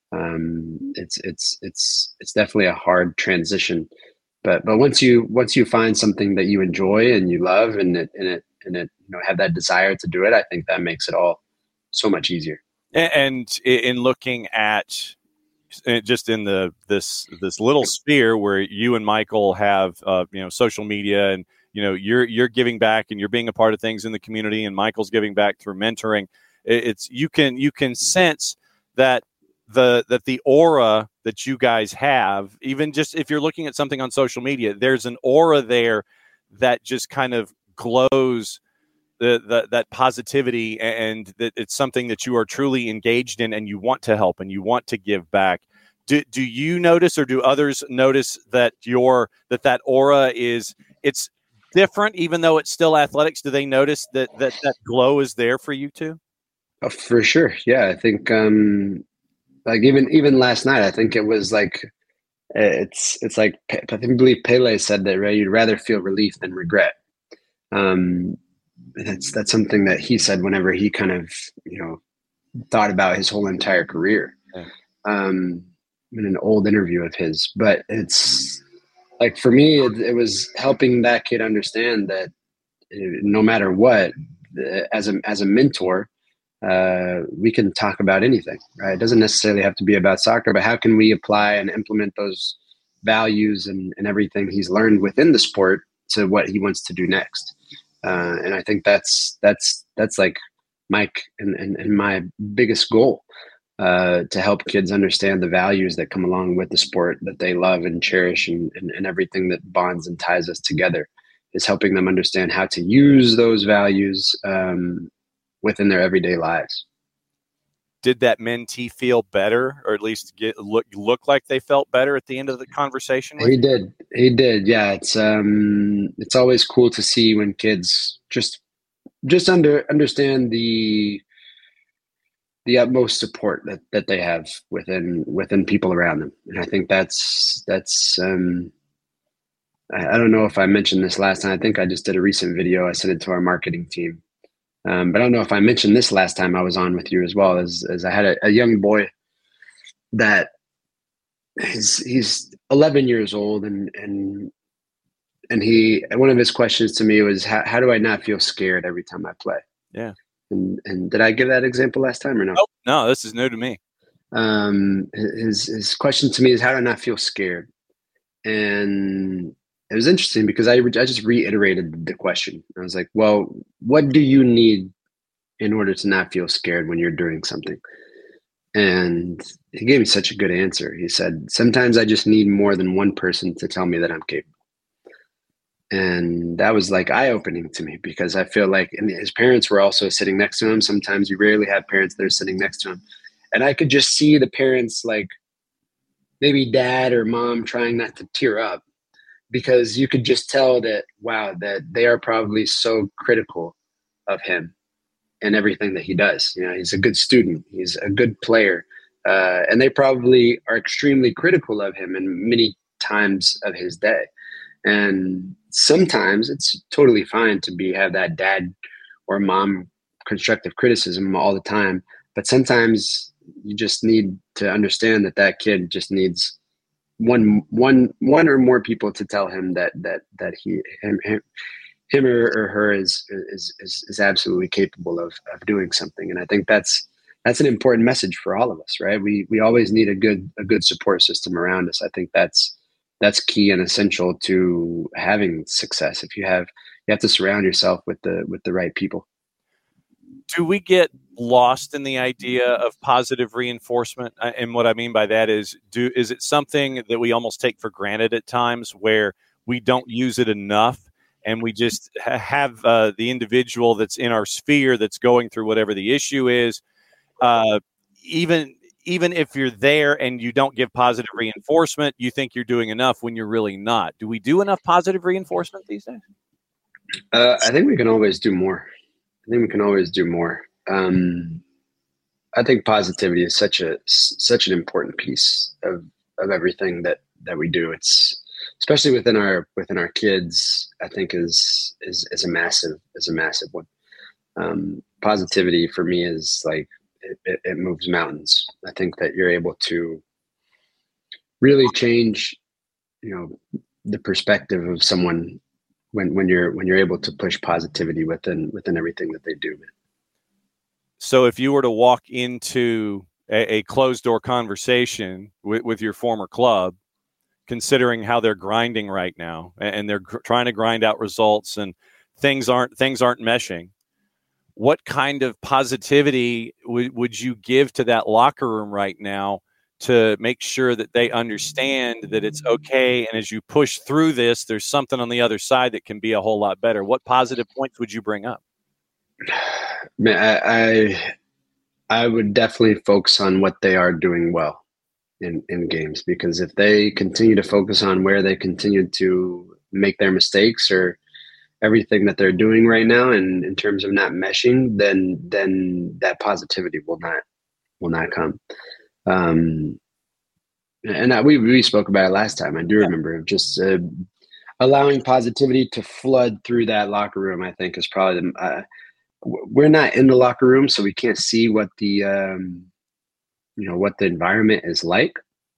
It's definitely a hard transition. But once you find something that you enjoy and you love and it have that desire to do it, I think that makes it all so much easier. And in looking at just in this little sphere where you and Michael have social media, and you're giving back and you're being a part of things in the community, and Michael's giving back through mentoring, you can sense that the aura that you guys have, even just if you're looking at something on social media, there's an aura there that just kind of glows that positivity, and that it's something that you are truly engaged in, and you want to help and you want to give back. Do you notice, or do others notice that that aura it's different, even though it's still athletics? Do they notice that glow is there for you too? Oh, for sure. Yeah. I think, like even last night, I think it was like, it's like, I believe Pele said that, right? You'd rather feel relief than regret. That's something that he said whenever he kind of, thought about his whole entire career. Yeah. In an old interview of his, but it's like, for me, it was helping that kid understand that no matter what, as a mentor, we can talk about anything, right? It doesn't necessarily have to be about soccer, but how can we apply and implement those values and everything he's learned within the sport to what he wants to do next? And I think that's like Mike and my biggest goal, to help kids understand the values that come along with the sport that they love and cherish, and everything that bonds and ties us together, is helping them understand how to use those values within their everyday lives. Did that mentee feel better, or at least look like they felt better at the end of the conversation? He did. Yeah. It's always cool to see when kids just understand the utmost support that they have within people around them. And I think that's I don't know if I mentioned this last time. I think I just did a recent video. I sent it to our marketing team. But I don't know if I mentioned this last time I was on with you as well, as I had a young boy that he's 11 years old, and one of his questions to me was, how do I not feel scared every time I play? Yeah. And did I give that example last time or no? Oh, no, this is new to me. His question to me is, how do I not feel scared? And it was interesting because I just reiterated the question. I was like, well, what do you need in order to not feel scared when you're doing something? And he gave me such a good answer. He said, sometimes I just need more than one person to tell me that I'm capable. And that was like eye-opening to me, because I feel like, and his parents were also sitting next to him. Sometimes you rarely have parents that are sitting next to him. And I could just see the parents, like maybe dad or mom, trying not to tear up, because you could just tell that, wow, that they are probably so critical of him and everything that he does. You know, he's a good student. He's a good player. And they probably are extremely critical of him in many times of his day. And sometimes it's totally fine to have that dad or mom constructive criticism all the time. But sometimes you just need to understand that kid just needs one or more people to tell him that him or her is absolutely capable of doing something. And I think that's an important message for all of us, right? We always need a good support system around us. I think that's key and essential to having success. You have to surround yourself with the right people. Do we get lost in the idea of positive reinforcement? And what I mean by that is it something that we almost take for granted at times, where we don't use it enough, and we just have the individual that's in our sphere that's going through whatever the issue is, even if you're there and you don't give positive reinforcement, you think you're doing enough when you're really not. Do we do enough positive reinforcement these days? I think we can always do more. I think positivity is such an important piece of everything that we do. It's especially within our kids, I think is a massive one. Positivity for me is like, it moves mountains. I think that you're able to really change, the perspective of someone when you're able to push positivity within everything that they do. So if you were to walk into a closed door conversation with your former club, considering how they're grinding right now, and they're trying to grind out results, and things aren't meshing, what kind of positivity would you give to that locker room right now to make sure that they understand that it's okay, and as you push through this, there's something on the other side that can be a whole lot better? What positive points would you bring up? Man, I would definitely focus on what they are doing well in games, because if they continue to focus on where they continue to make their mistakes or everything that they're doing right now, and in terms of not meshing, then that positivity will not come. And we spoke about it last time. I do remember just allowing positivity to flood through that locker room. I think is probably we're not in the locker room, so we can't see what the what the environment is like.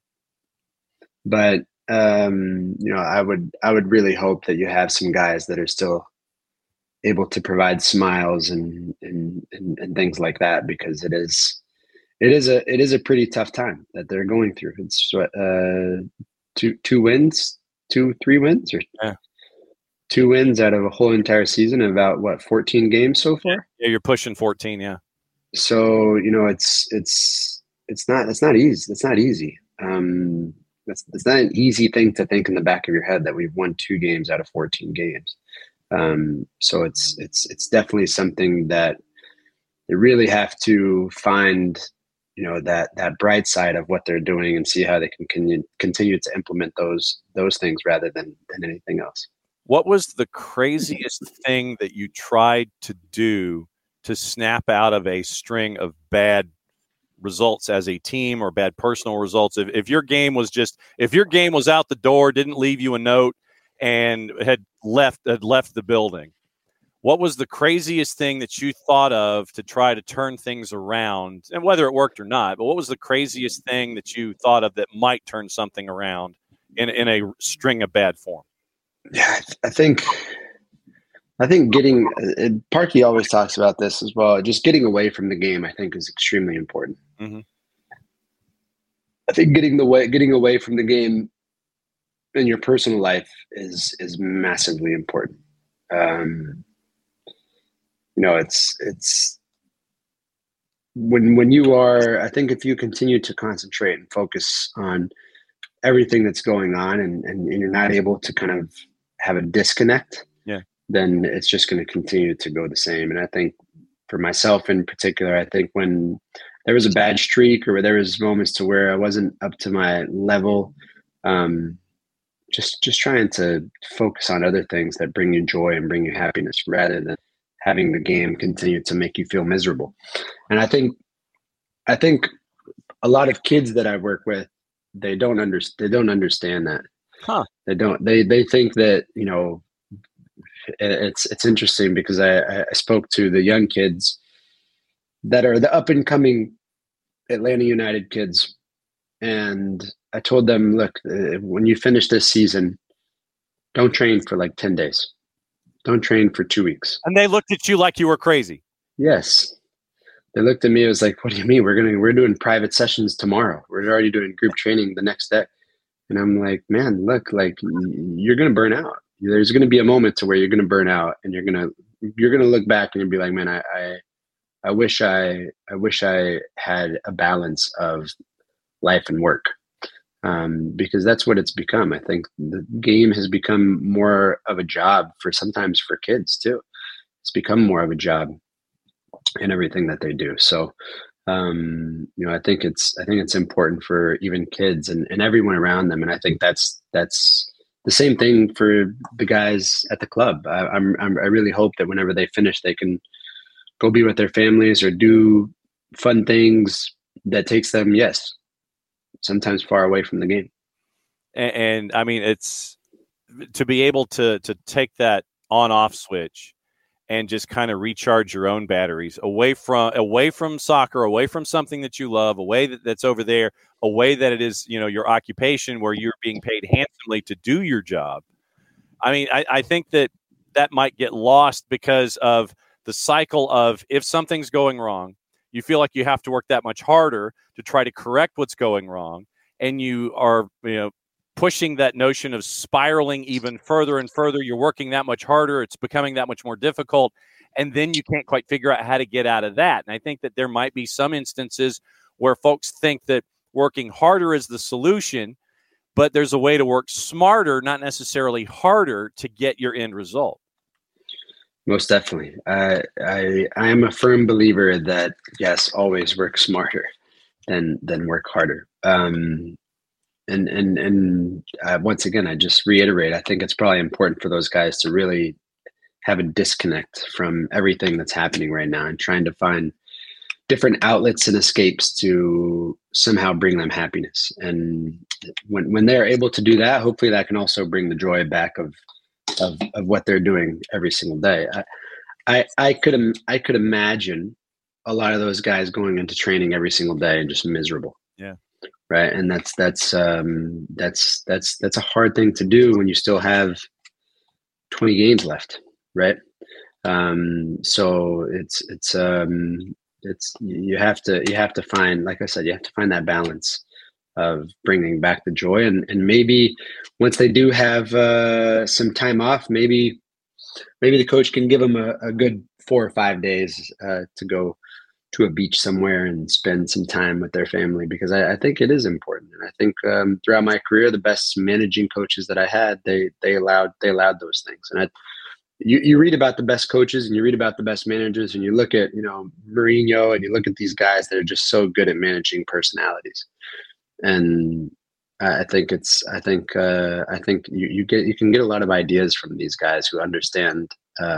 But I would really hope that you have some guys that are still able to provide smiles and things like that, because it is a pretty tough time that they're going through. It's 3 wins, or 2 wins out of a whole entire season, about what, 14 games so far. Yeah, you're pushing 14. Yeah. So it's not easy. It's not easy. It's not an easy thing to think in the back of your head that we've won 2 games out of 14 games. So it's definitely something that they really have to find, that bright side of what they're doing and see how they can continue to implement those things rather than anything else. What was the craziest thing that you tried to do to snap out of a string of bad results as a team or bad personal results? If your game was out the door, didn't leave you a note, and had left the building, what was the craziest thing that you thought of to try to turn things around? And whether it worked or not, but what was the craziest thing that you thought of that might turn something around in a string of bad form? Yeah, I think getting Parkey always talks about this as well. Just getting away from the game, I think, is extremely important. Mm-hmm. I think getting away from the game in your personal life is massively important. It's when you are, I think if you continue to concentrate and focus on everything that's going on and you're not able to kind of have a disconnect, then it's just going to continue to go the same. And I think for myself in particular, I think when there was a bad streak or there was moments to where I wasn't up to my level, just trying to focus on other things that bring you joy and bring you happiness rather than having the game continue to make you feel miserable. And I think a lot of kids that I work with, they don't understand that. Huh. They don't. They think that, it's interesting because I spoke to the young kids that are the up and coming Atlanta United kids, and I told them, look, when you finish this season, don't train for like 10 days. Don't train for 2 weeks. And they looked at you like you were crazy. Yes. They looked at me. It was like, what do you mean? We're doing private sessions tomorrow. We're already doing group training the next day. And I'm like, man, look, like you're going to burn out. There's going to be a moment to where you're going to burn out and you're going to look back and you'll be like, man, I wish I had a balance of life and work. Because that's what it's become. I think the game has become more of a job sometimes for kids too. It's become more of a job in everything that they do. So, I think it's important for even kids and everyone around them. And I think that's the same thing for the guys at the club. I really hope that whenever they finish, they can go be with their families or do fun things that takes them, sometimes far away from the game. And I mean, it's to be able to take that on-off switch and just kind of recharge your own batteries away from soccer, away from something that you love, away that's over there, away that it is, your occupation where you're being paid handsomely to do your job. I mean, I think that might get lost because of the cycle of if something's going wrong, you feel like you have to work that much harder to try to correct what's going wrong. And you are, pushing that notion of spiraling even further and further. You're working that much harder. It's becoming that much more difficult. And then you can't quite figure out how to get out of that. And I think that there might be some instances where folks think that working harder is the solution, but there's a way to work smarter, not necessarily harder, to get your end result. Most definitely. I am a firm believer that, yes, always work smarter than work harder. And once again, I just reiterate, I think it's probably important for those guys to really have a disconnect from everything that's happening right now and trying to find different outlets and escapes to somehow bring them happiness. And when they're able to do that, hopefully that can also bring the joy back of what they're doing every single day. I could imagine a lot of those guys going into training every single day and just miserable. Yeah. Right. And that's a hard thing to do when you still have 20 games left. Right. So it's you have to find, like I said, you have to find that balance bringing back the joy. And maybe once they do have some time off, maybe the coach can give them a good 4 or 5 days to go to a beach somewhere and spend some time with their family, because I think it is important. And I think throughout my career, the best managing coaches that I had, they allowed those things. And you read about the best coaches and you read about the best managers, and you look at, Mourinho, and you look at these guys that are just so good at managing personalities. And I think you can get a lot of ideas from these guys who understand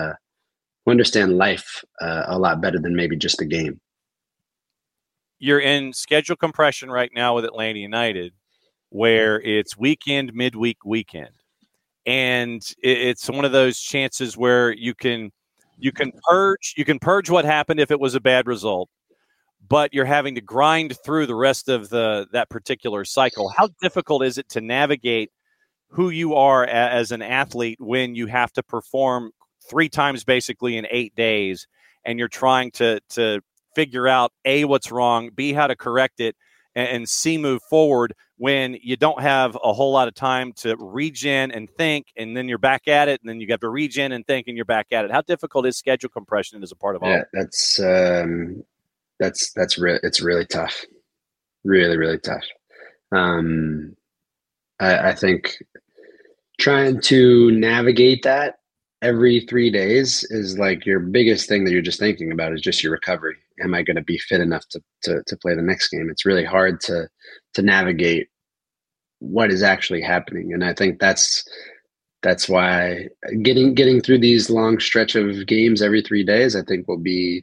life a lot better than maybe just the game. You're in schedule compression right now with Atlanta United, where it's weekend, midweek, weekend. And it's one of those chances where you can purge what happened if it was a bad result, but you're having to grind through the rest of that particular cycle. How difficult is it to navigate who you are as an athlete when you have to perform 3 times basically in 8 days, and you're trying to figure out A, what's wrong, B, how to correct it, and C, move forward, when you don't have a whole lot of time to regen and think, and then you're back at it, and then you have to regen and think, and you're back at it? How difficult is schedule compression as a part of all? Yeah, it's really tough, really, really tough. I think trying to navigate that every 3 days is like your biggest thing that you're just thinking about is just your recovery. Am I going to be fit enough to play the next game? It's really hard to navigate what is actually happening. And I think that's why getting through these long stretch of games every 3 days, I think will be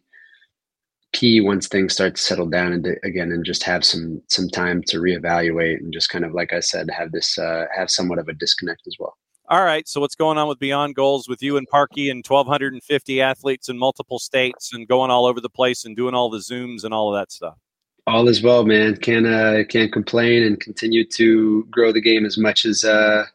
key once things start to settle down again, and just have some time to reevaluate, and just kind of, like I said, have somewhat of a disconnect as well. All right. So what's going on with Beyond Goals with you and Parky and 1,250 athletes in multiple states and going all over the place and doing all the Zooms and all of that stuff? All is well, man. Can't complain, and continue to grow the game as much as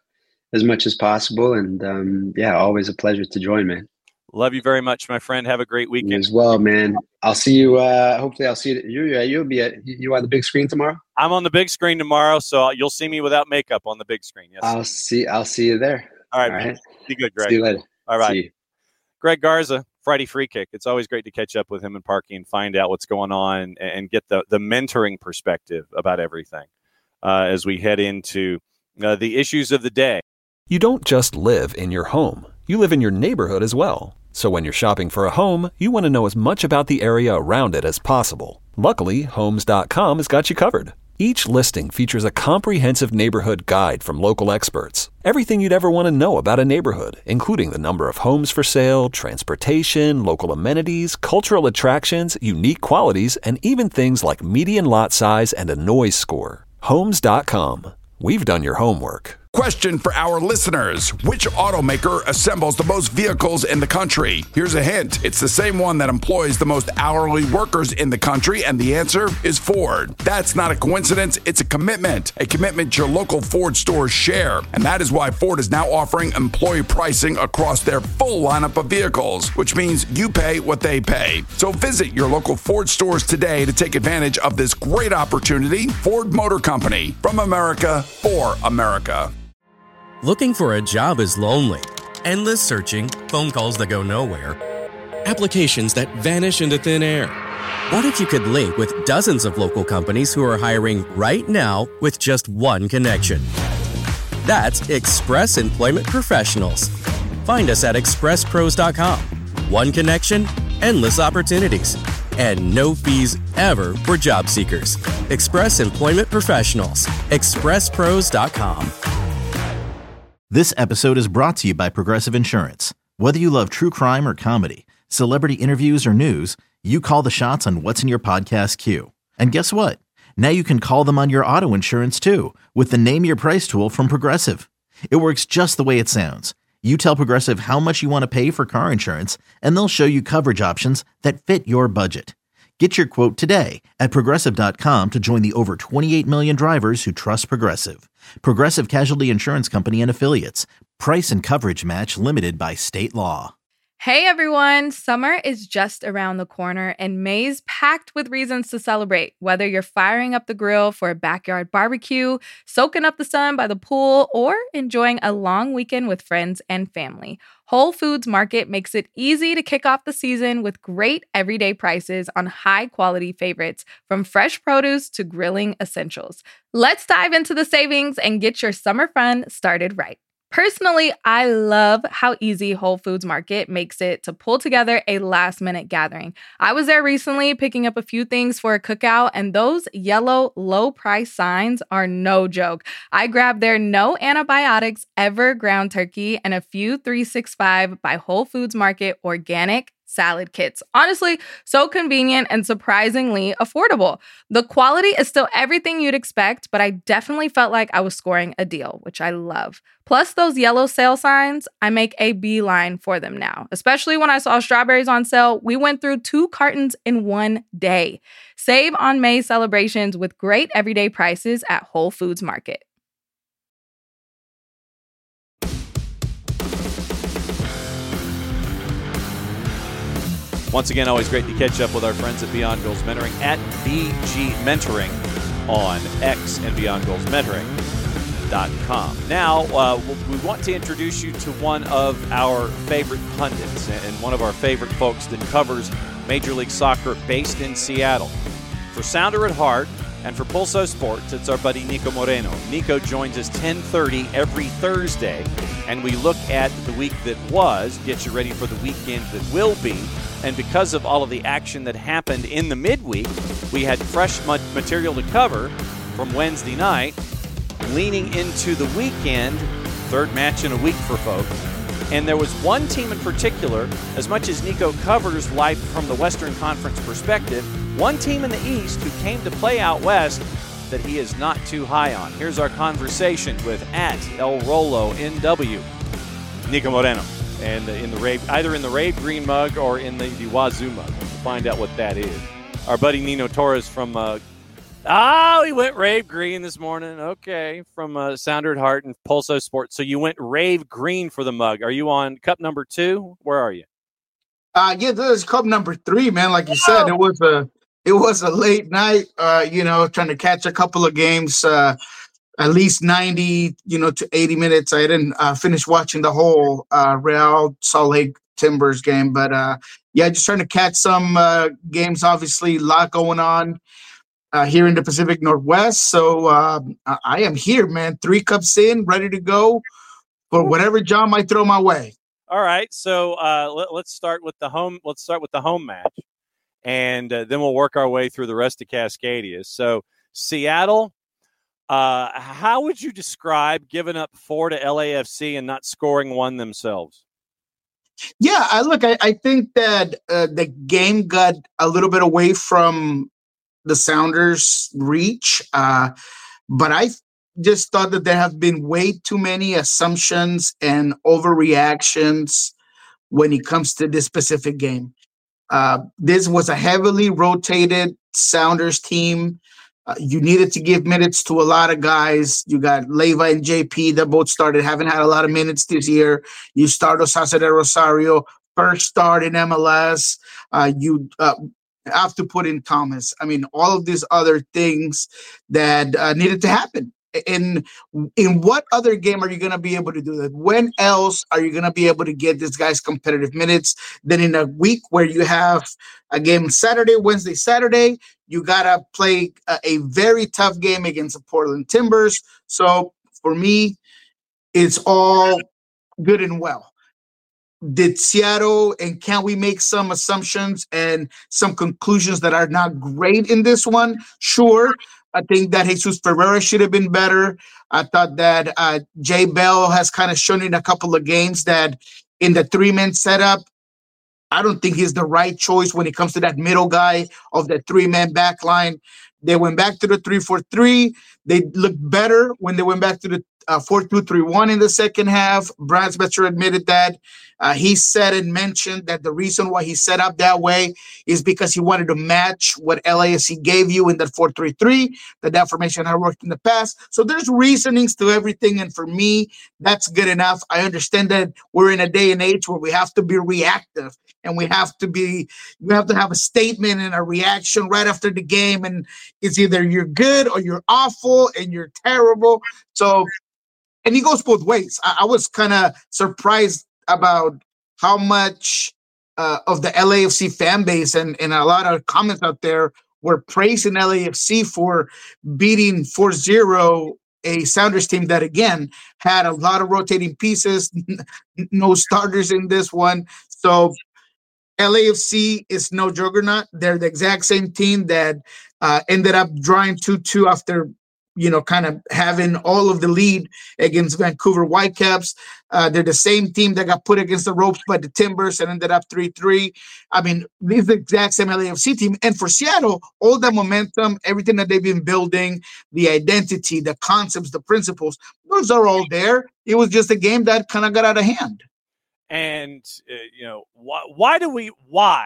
possible. And always a pleasure to join, man. Love you very much, my friend. Have a great weekend. You as well, man. I'll see you. Hopefully I'll see you. You'll be you on the big screen tomorrow? I'm on the big screen tomorrow, so you'll see me without makeup on the big screen. Yes. I'll see you there. All right. Be good, Greg. See you later. All right. Greg Garza, Friday Free Kick. It's always great to catch up with him and Parky and find out what's going on and get the mentoring perspective about everything as we head into the issues of the day. You don't just live in your home. You live in your neighborhood as well. So when you're shopping for a home, you want to know as much about the area around it as possible. Luckily, Homes.com has got you covered. Each listing features a comprehensive neighborhood guide from local experts. Everything you'd ever want to know about a neighborhood, including the number of homes for sale, transportation, local amenities, cultural attractions, unique qualities, and even things like median lot size and a noise score. Homes.com. We've done your homework. Question for our listeners. Which automaker assembles the most vehicles in the country? Here's a hint. It's the same one that employs the most hourly workers in the country, and the answer is Ford. That's not a coincidence. It's a commitment your local Ford stores share. And that is why Ford is now offering employee pricing across their full lineup of vehicles, which means you pay what they pay. So visit your local Ford stores today to take advantage of this great opportunity. Ford Motor Company, from America for America. Looking for a job is lonely. Endless searching, phone calls that go nowhere, applications that vanish into thin air. What if you could link with dozens of local companies who are hiring right now with just one connection? That's Express Employment Professionals. Find us at expresspros.com. One connection, endless opportunities, and no fees ever for job seekers. Express Employment Professionals. expresspros.com. This episode is brought to you by Progressive Insurance. Whether you love true crime or comedy, celebrity interviews or news, you call the shots on what's in your podcast queue. And guess what? Now you can call them on your auto insurance too, with the Name Your Price tool from Progressive. It works just the way it sounds. You tell Progressive how much you want to pay for car insurance, and they'll show you coverage options that fit your budget. Get your quote today at Progressive.com to join the over 28 million drivers who trust Progressive. Progressive Casualty Insurance Company and Affiliates. Price and coverage match limited by state law. Hey everyone, summer is just around the corner and May's packed with reasons to celebrate. Whether you're firing up the grill for a backyard barbecue, soaking up the sun by the pool, or enjoying a long weekend with friends and family, Whole Foods Market makes it easy to kick off the season with great everyday prices on high-quality favorites, from fresh produce to grilling essentials. Let's dive into the savings and get your summer fun started right. Personally, I love how easy Whole Foods Market makes it to pull together a last-minute gathering. I was there recently picking up a few things for a cookout, and those yellow low-price signs are no joke. I grabbed their no antibiotics ever ground turkey and a few 365 by Whole Foods Market organic salad kits. Honestly, so convenient and surprisingly affordable. The quality is still everything you'd expect, but I definitely felt like I was scoring a deal, which I love. Plus those yellow sale signs, I make a beeline for them now. Especially when I saw strawberries on sale, we went through 2 cartons in one day. Save on May celebrations with great everyday prices at Whole Foods Market. Once again, always great to catch up with our friends at Beyond Goals Mentoring at BG Mentoring on X and BeyondGoalsMentoring.com. Now, we want to introduce you to one of our favorite pundits and one of our favorite folks that covers Major League Soccer based in Seattle. For Sounder at Heart and for Pulso Sports, it's our buddy Nico Moreno. Nico joins us 10:30 every Thursday, and we look at the week that was, get you ready for the weekend that will be. And because of all of the action that happened in the midweek, we had fresh material to cover from Wednesday night, leaning into the weekend, third match in a week for folks. And there was one team in particular, as much as Nico covers life from the Western Conference perspective, one team in the East who came to play out West that he is not too high on. Here's our conversation with @ElRoloNW, Nico Moreno. And either in the Rave Green mug or in the Wazoo mug. We'll find out what that is. Our buddy Nino Torres from he went Rave Green this morning. Okay, from Sounder at Heart and Pulso Sports. So you went Rave Green for the mug. Are you on cup number 2? Where are you? Yeah, this is cup number 3, man. Like you said, it was a late night. Trying to catch a couple of games. At least 90, to 80 minutes. I didn't finish watching the whole Real Salt Lake Timbers game, but just trying to catch some games. Obviously, a lot going on here in the Pacific Northwest. So I am here, man. 3 cups in, ready to go for whatever John might throw my way. All right, so let's start with the home. Let's start with the home match, and then we'll work our way through the rest of Cascadia. So Seattle. How would you describe giving up 4 to LAFC and not scoring 1 themselves? Yeah, I think that the game got a little bit away from the Sounders' reach, but I just thought that there have been way too many assumptions and overreactions when it comes to this specific game. This was a heavily rotated Sounders team. You needed to give minutes to a lot of guys. You got Leyva and JP that both haven't had a lot of minutes this year. You start Osasa de Rosario, first start in MLS. You have to put in Thomas. I mean, all of these other things that needed to happen. In what other game are you going to be able to do that? When else are you going to be able to get this guy's competitive minutes than in a week where you have a game Saturday, Wednesday, Saturday? You got to play a very tough game against the Portland Timbers. So for me, it's all good and well. Did Seattle, and can we make some assumptions and some conclusions that are not great in this one? Sure. I think that Jesus Ferreira should have been better. I thought that Jay Bell has kind of shown in a couple of games that in the 3-man setup, I don't think he's the right choice when it comes to that middle guy of the 3-man back line. They went back to the 3-4-3. They looked better when they went back to the 4-2-3-1 in the second half. Brian Spencer admitted that. He said and mentioned that the reason why he set up that way is because he wanted to match what LAFC gave you in that 4-3-3, that formation had worked in the past. So there's reasonings to everything, and for me, that's good enough. I understand that we're in a day and age where we have to be reactive, and we have to have a statement and a reaction right after the game, and it's either you're good or you're awful and you're terrible. So, and he goes both ways. I was kind of surprised about how much of the LAFC fan base and a lot of comments out there were praising LAFC for beating 4-0 a Sounders team that, again, had a lot of rotating pieces, no starters in this one. So LAFC is no juggernaut. They're the exact same team that ended up drawing 2-2 after kind of having all of the lead against Vancouver Whitecaps. They're the same team that got put against the ropes by the Timbers and ended up 3-3. I mean, this is the exact same LAFC team. And for Seattle, all the momentum, everything that they've been building, the identity, the concepts, the principles, those are all there. It was just a game that kind of got out of hand. And, why do we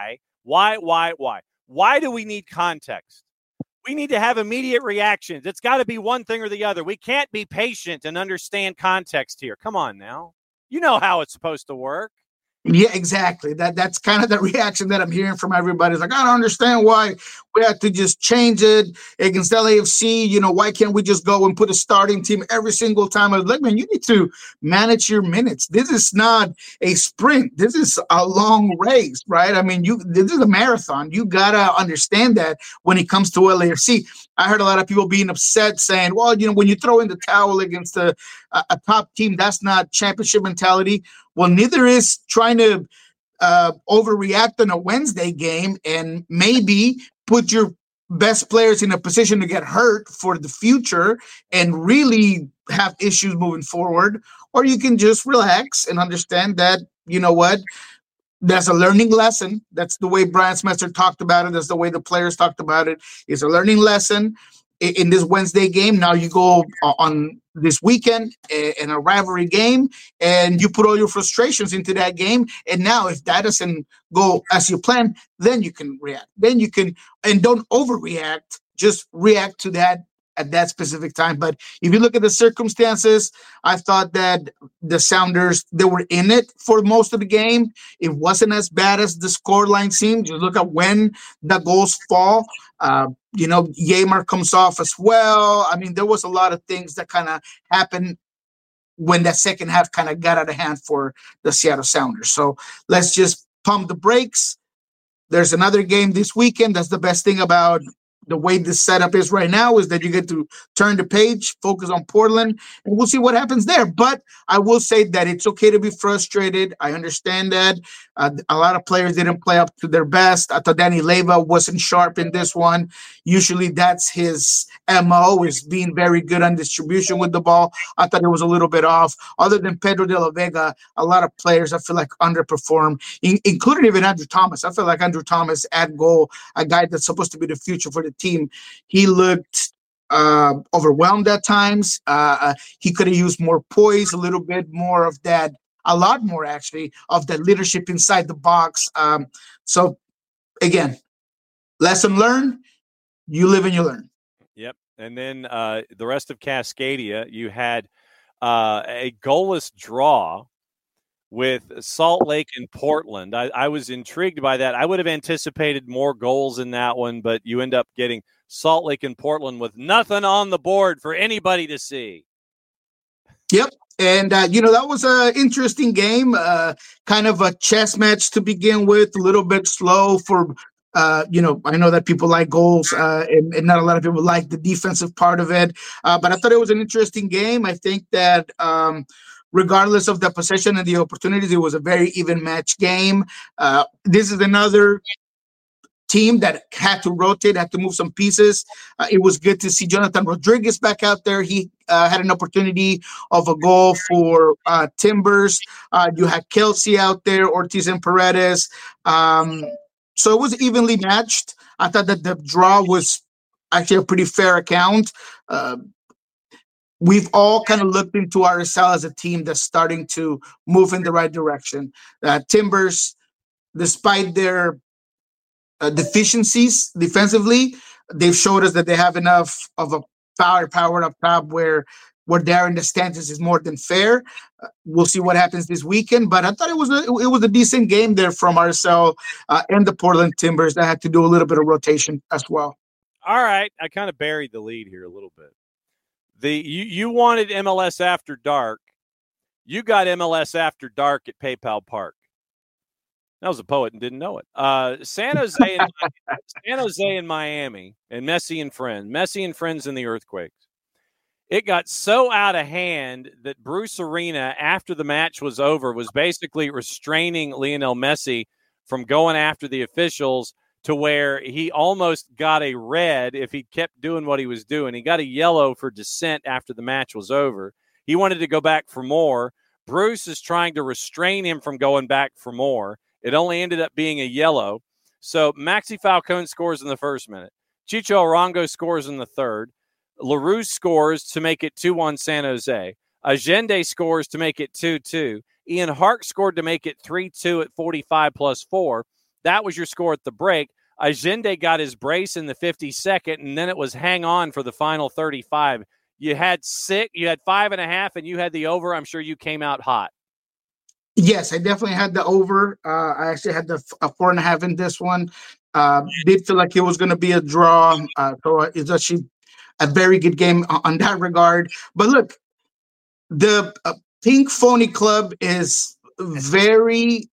need context? We need to have immediate reactions. It's got to be one thing or the other. We can't be patient and understand context here. Come on now. You know how it's supposed to work. Yeah, exactly. That's kind of the reaction that I'm hearing from everybody. It's like, I don't understand why we have to just change it against LAFC. Why can't we just go and put a starting team every single time? I was like, man, you need to manage your minutes. This is not a sprint. This is a long race, right? I mean, this is a marathon. You got to understand that when it comes to LAFC. I heard a lot of people being upset saying, well, when you throw in the towel against a top team, that's not championship mentality. Well, neither is trying to overreact on a Wednesday game and maybe put your best players in a position to get hurt for the future and really have issues moving forward. Or you can just relax and understand that, you know what, that's a learning lesson. That's the way Brian Spencer talked about it. That's the way the players talked about it. It's a learning lesson in this Wednesday game. Now you go on this weekend in a rivalry game and you put all your frustrations into that game. And now if that doesn't go as you plan, then you can react. Then you can, and don't overreact, just react to that at that specific time. But if you look at the circumstances, I thought that the Sounders, they were in it for most of the game. It wasn't as bad as the scoreline seemed. You look at when the goals fall. Yeimar comes off as well. I mean, there was a lot of things that kind of happened when that second half kind of got out of hand for the Seattle Sounders. So let's just pump the brakes. There's another game this weekend. That's the best thing about the way this setup is right now, is that you get to turn the page, focus on Portland, and we'll see what happens there. But I will say that it's okay to be frustrated. I understand that. A lot of players didn't play up to their best. I thought Danny Leyva wasn't sharp in this one. Usually that's his MO, is being very good on distribution with the ball. I thought it was a little bit off. Other than Pedro de la Vega, a lot of players I feel like underperformed, including even Andrew Thomas. I feel like Andrew Thomas at goal, a guy that's supposed to be the future for the team, he looked overwhelmed at times. He could have used more poise, a little bit more of that, a lot more actually, of that leadership inside the box. So again, lesson learned, you live and you learn. Yep. And then the rest of Cascadia, you had a goalless draw with Salt Lake and Portland. I was intrigued by that. I would have anticipated more goals in that one, but you end up getting Salt Lake and Portland with nothing on the board for anybody to see. Yep. And, that was an interesting game, kind of a chess match to begin with, a little bit slow for, I know that people like goals and not a lot of people like the defensive part of it. But I thought it was an interesting game. I think that regardless of the possession and the opportunities, it was a very even match game. This is another team that had to rotate, had to move some pieces. It was good to see Jonathan Rodriguez back out there. He had an opportunity of a goal for Timbers. You had Kelsey out there, Ortiz and Paredes. So it was evenly matched. I thought that the draw was actually a pretty fair account. we've all kind of looked into RSL as a team that's starting to move in the right direction. Timbers, despite their deficiencies defensively, they've showed us that they have enough of a power up top where Darren DeSantis is more than fair. We'll see what happens this weekend, but I thought it was a decent game there from RSL and the Portland Timbers that had to do a little bit of rotation as well. All right, I kind of buried the lead here a little bit. You wanted MLS After Dark. You got MLS After Dark at PayPal Park. That was a poet and didn't know it. San Jose and Miami, and Messi and friends in the Earthquakes. It got so out of hand that Bruce Arena, after the match was over, was basically restraining Lionel Messi from going after the officials, to where he almost got a red if he kept doing what he was doing. He got a yellow for dissent after the match was over. He wanted to go back for more. Bruce is trying to restrain him from going back for more. It only ended up being a yellow. So Maxi Falcone scores in the first minute. Chicho Arango scores in the third. LaRue scores to make it 2-1 San Jose. Allende scores to make it 2-2. Ian Hart scored to make it 3-2 at 45+4. That was your score at the break. Allende got his brace in the 52nd, and then it was hang on for the final 35. You had 5.5, and you had the over. I'm sure you came out hot. Yes, I definitely had the over. I actually had a 4.5 in this one. Did feel like it was going to be a draw. So it's actually a very good game on that regard. But look, the Pink Phony Club is very,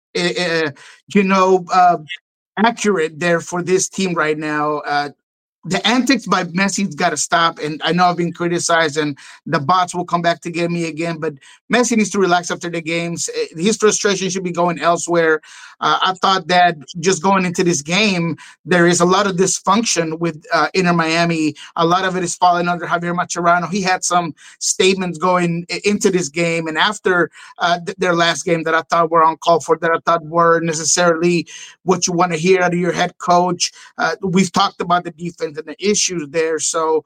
accurate there for this team right now. The antics by Messi's got to stop, and I know I've been criticized, and the bots will come back to get me again, but Messi needs to relax after the games. His frustration should be going elsewhere. I thought that just going into this game, there is a lot of dysfunction with Inter Miami. A lot of it is falling under Javier Mascherano. He had some statements going into this game and after their last game that I thought were uncalled for, that I thought were necessarily what you want to hear out of your head coach. We've talked about the defense and the issues there. So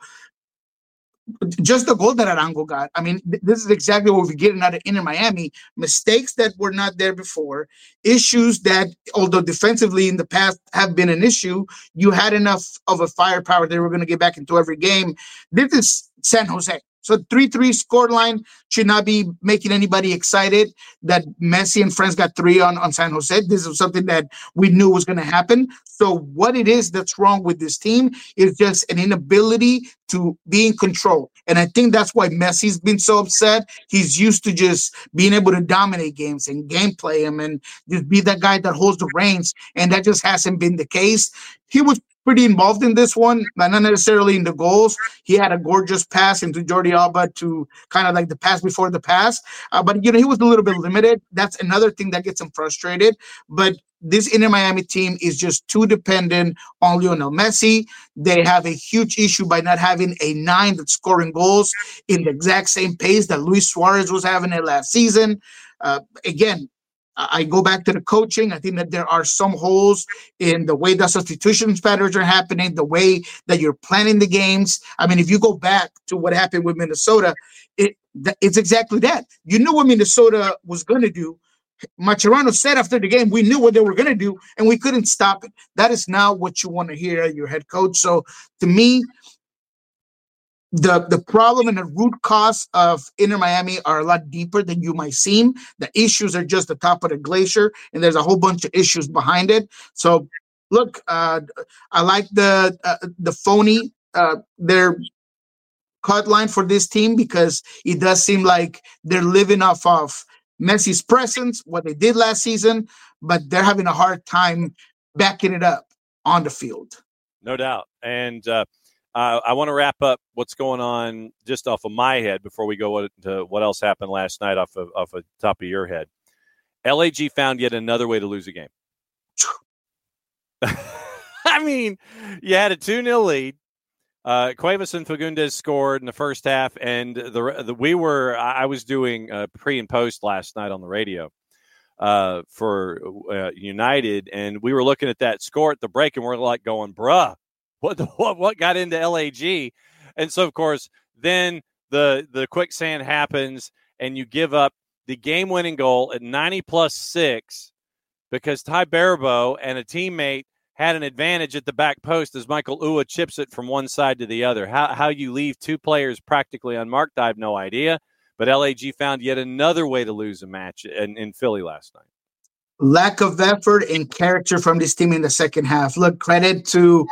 just the goal that Arango got, I mean, this is exactly what we're getting out of Inter Miami. Mistakes that were not there before, issues that, although defensively in the past have been an issue, you had enough of a firepower they were going to get back into every game. This is San Jose. So 3-3 scoreline should not be making anybody excited that Messi and friends got 3 on San Jose. This is something that we knew was going to happen. So what it is that's wrong with this team is just an inability to be in control. And I think that's why Messi's been so upset. He's used to just being able to dominate games and gameplay them and just be that guy that holds the reins. And that just hasn't been the case. He was pretty involved in this one, but not necessarily in the goals. He had a gorgeous pass into Jordi Alba to kind of like the pass before the pass. But, he was a little bit limited. That's another thing that gets him frustrated. But this Inter Miami team is just too dependent on Lionel Messi. They have a huge issue by not having a 9 that's scoring goals in the exact same pace that Luis Suarez was having it last season. Again, I go back to the coaching. I think that there are some holes in the way the substitutions patterns are happening, the way that you're planning the games. I mean, if you go back to what happened with Minnesota, it's exactly that. You knew what Minnesota was going to do. Mascherano said after the game, we knew what they were going to do, and we couldn't stop it. That is not what you want to hear at your head coach. So to me, the problem and the root cause of Inter Miami are a lot deeper than you might seem. The issues are just the top of the glacier, and there's a whole bunch of issues behind it. So, look, I like the phony their cut line for this team because it does seem like they're living off of Messi's presence, what they did last season, but they're having a hard time backing it up on the field. No doubt. And I want to wrap up what's going on just off of my head before we go to what else happened last night off the top of your head. LAG found yet another way to lose a game. I mean, you had a 2-0 lead. Cuevas and Fagundes scored in the first half, and I was doing pre and post last night on the radio for United, and we were looking at that score at the break, and we're like going, bruh, what got into LAG? And so, of course, then the quicksand happens and you give up the game-winning goal at 90+6 because Ty Baribeau and a teammate had an advantage at the back post as Michael Uhre chips it from one side to the other. How you leave two players practically unmarked, I have no idea. But LAG found yet another way to lose a match in Philly last night. Lack of effort and character from this team in the second half. Look, credit to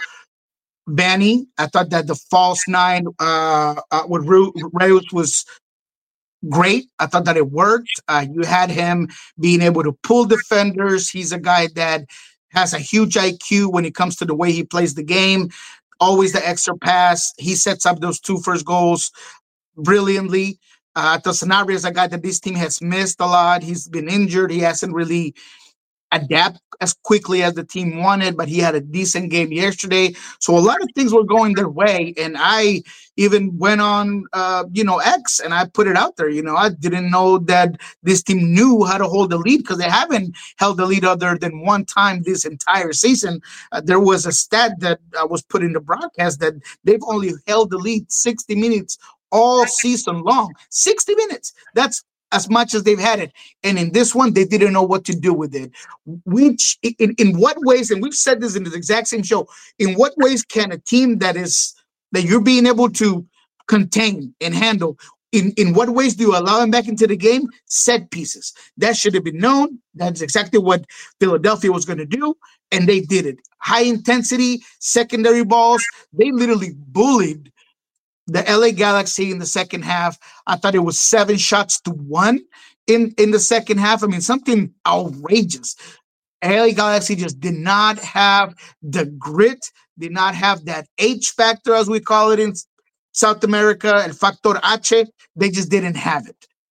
Banny. I thought that the false nine with Reus was great. I thought that it worked. You had him being able to pull defenders. He's a guy that has a huge IQ when it comes to the way he plays the game. Always the extra pass. He sets up those two first goals brilliantly. I thought Sanabria is a guy that this team has missed a lot. He's been injured. He hasn't really adapted as quickly as the team wanted, but he had a decent game yesterday. So a lot of things were going their way. And I even went on, X, and I put it out there. I didn't know that this team knew how to hold the lead because they haven't held the lead other than one time this entire season. There was a stat that was put in the broadcast that they've only held the lead 60 minutes all season long. 60 minutes. That's as much as they've had it. And in this one, they didn't know what to do with it. Which, in what ways, and we've said this in the exact same show, in what ways can a team that you're being able to contain and handle, in what ways do you allow them back into the game? Set pieces. That should have been known. That's exactly what Philadelphia was going to do, and they did it. High intensity, secondary balls. They literally bullied the LA Galaxy in the second half. I thought it was 7-1 in the second half. I mean, something outrageous. LA Galaxy just did not have the grit, did not have that H factor, as we call it in South America, and Factor H. They just didn't have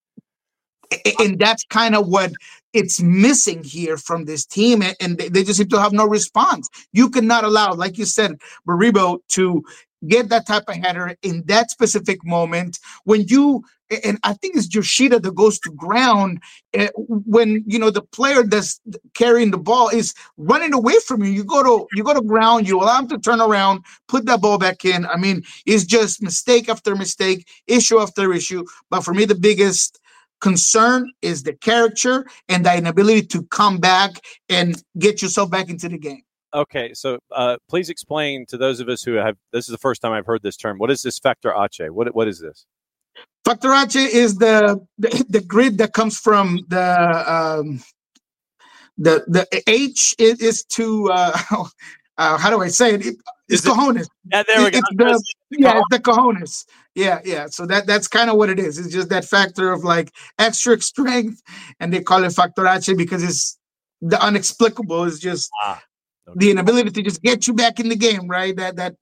it. And that's kind of what it's missing here from this team. And they just seem to have no response. You cannot allow, like you said, Baribeau to get that type of header in that specific moment when and I think it's Yoshida that goes to ground when, the player that's carrying the ball is running away from you. You go to ground, you allow him to turn around, put that ball back in. I mean, it's just mistake after mistake, issue after issue. But for me, the biggest concern is the character and the inability to come back and get yourself back into the game. Okay, so please explain to those of us who this is the first time I've heard this term. What is this Factor H? What is this? Factor H is the grid that comes from the H is to how do I say it? It's cojones. Yeah, there we go. It's the cojones. Yeah. So that's kind of what it is. It's just that factor of like extra strength, and they call it Factor H because it's the unexplicable. It's just the inability to just get you back in the game, right? That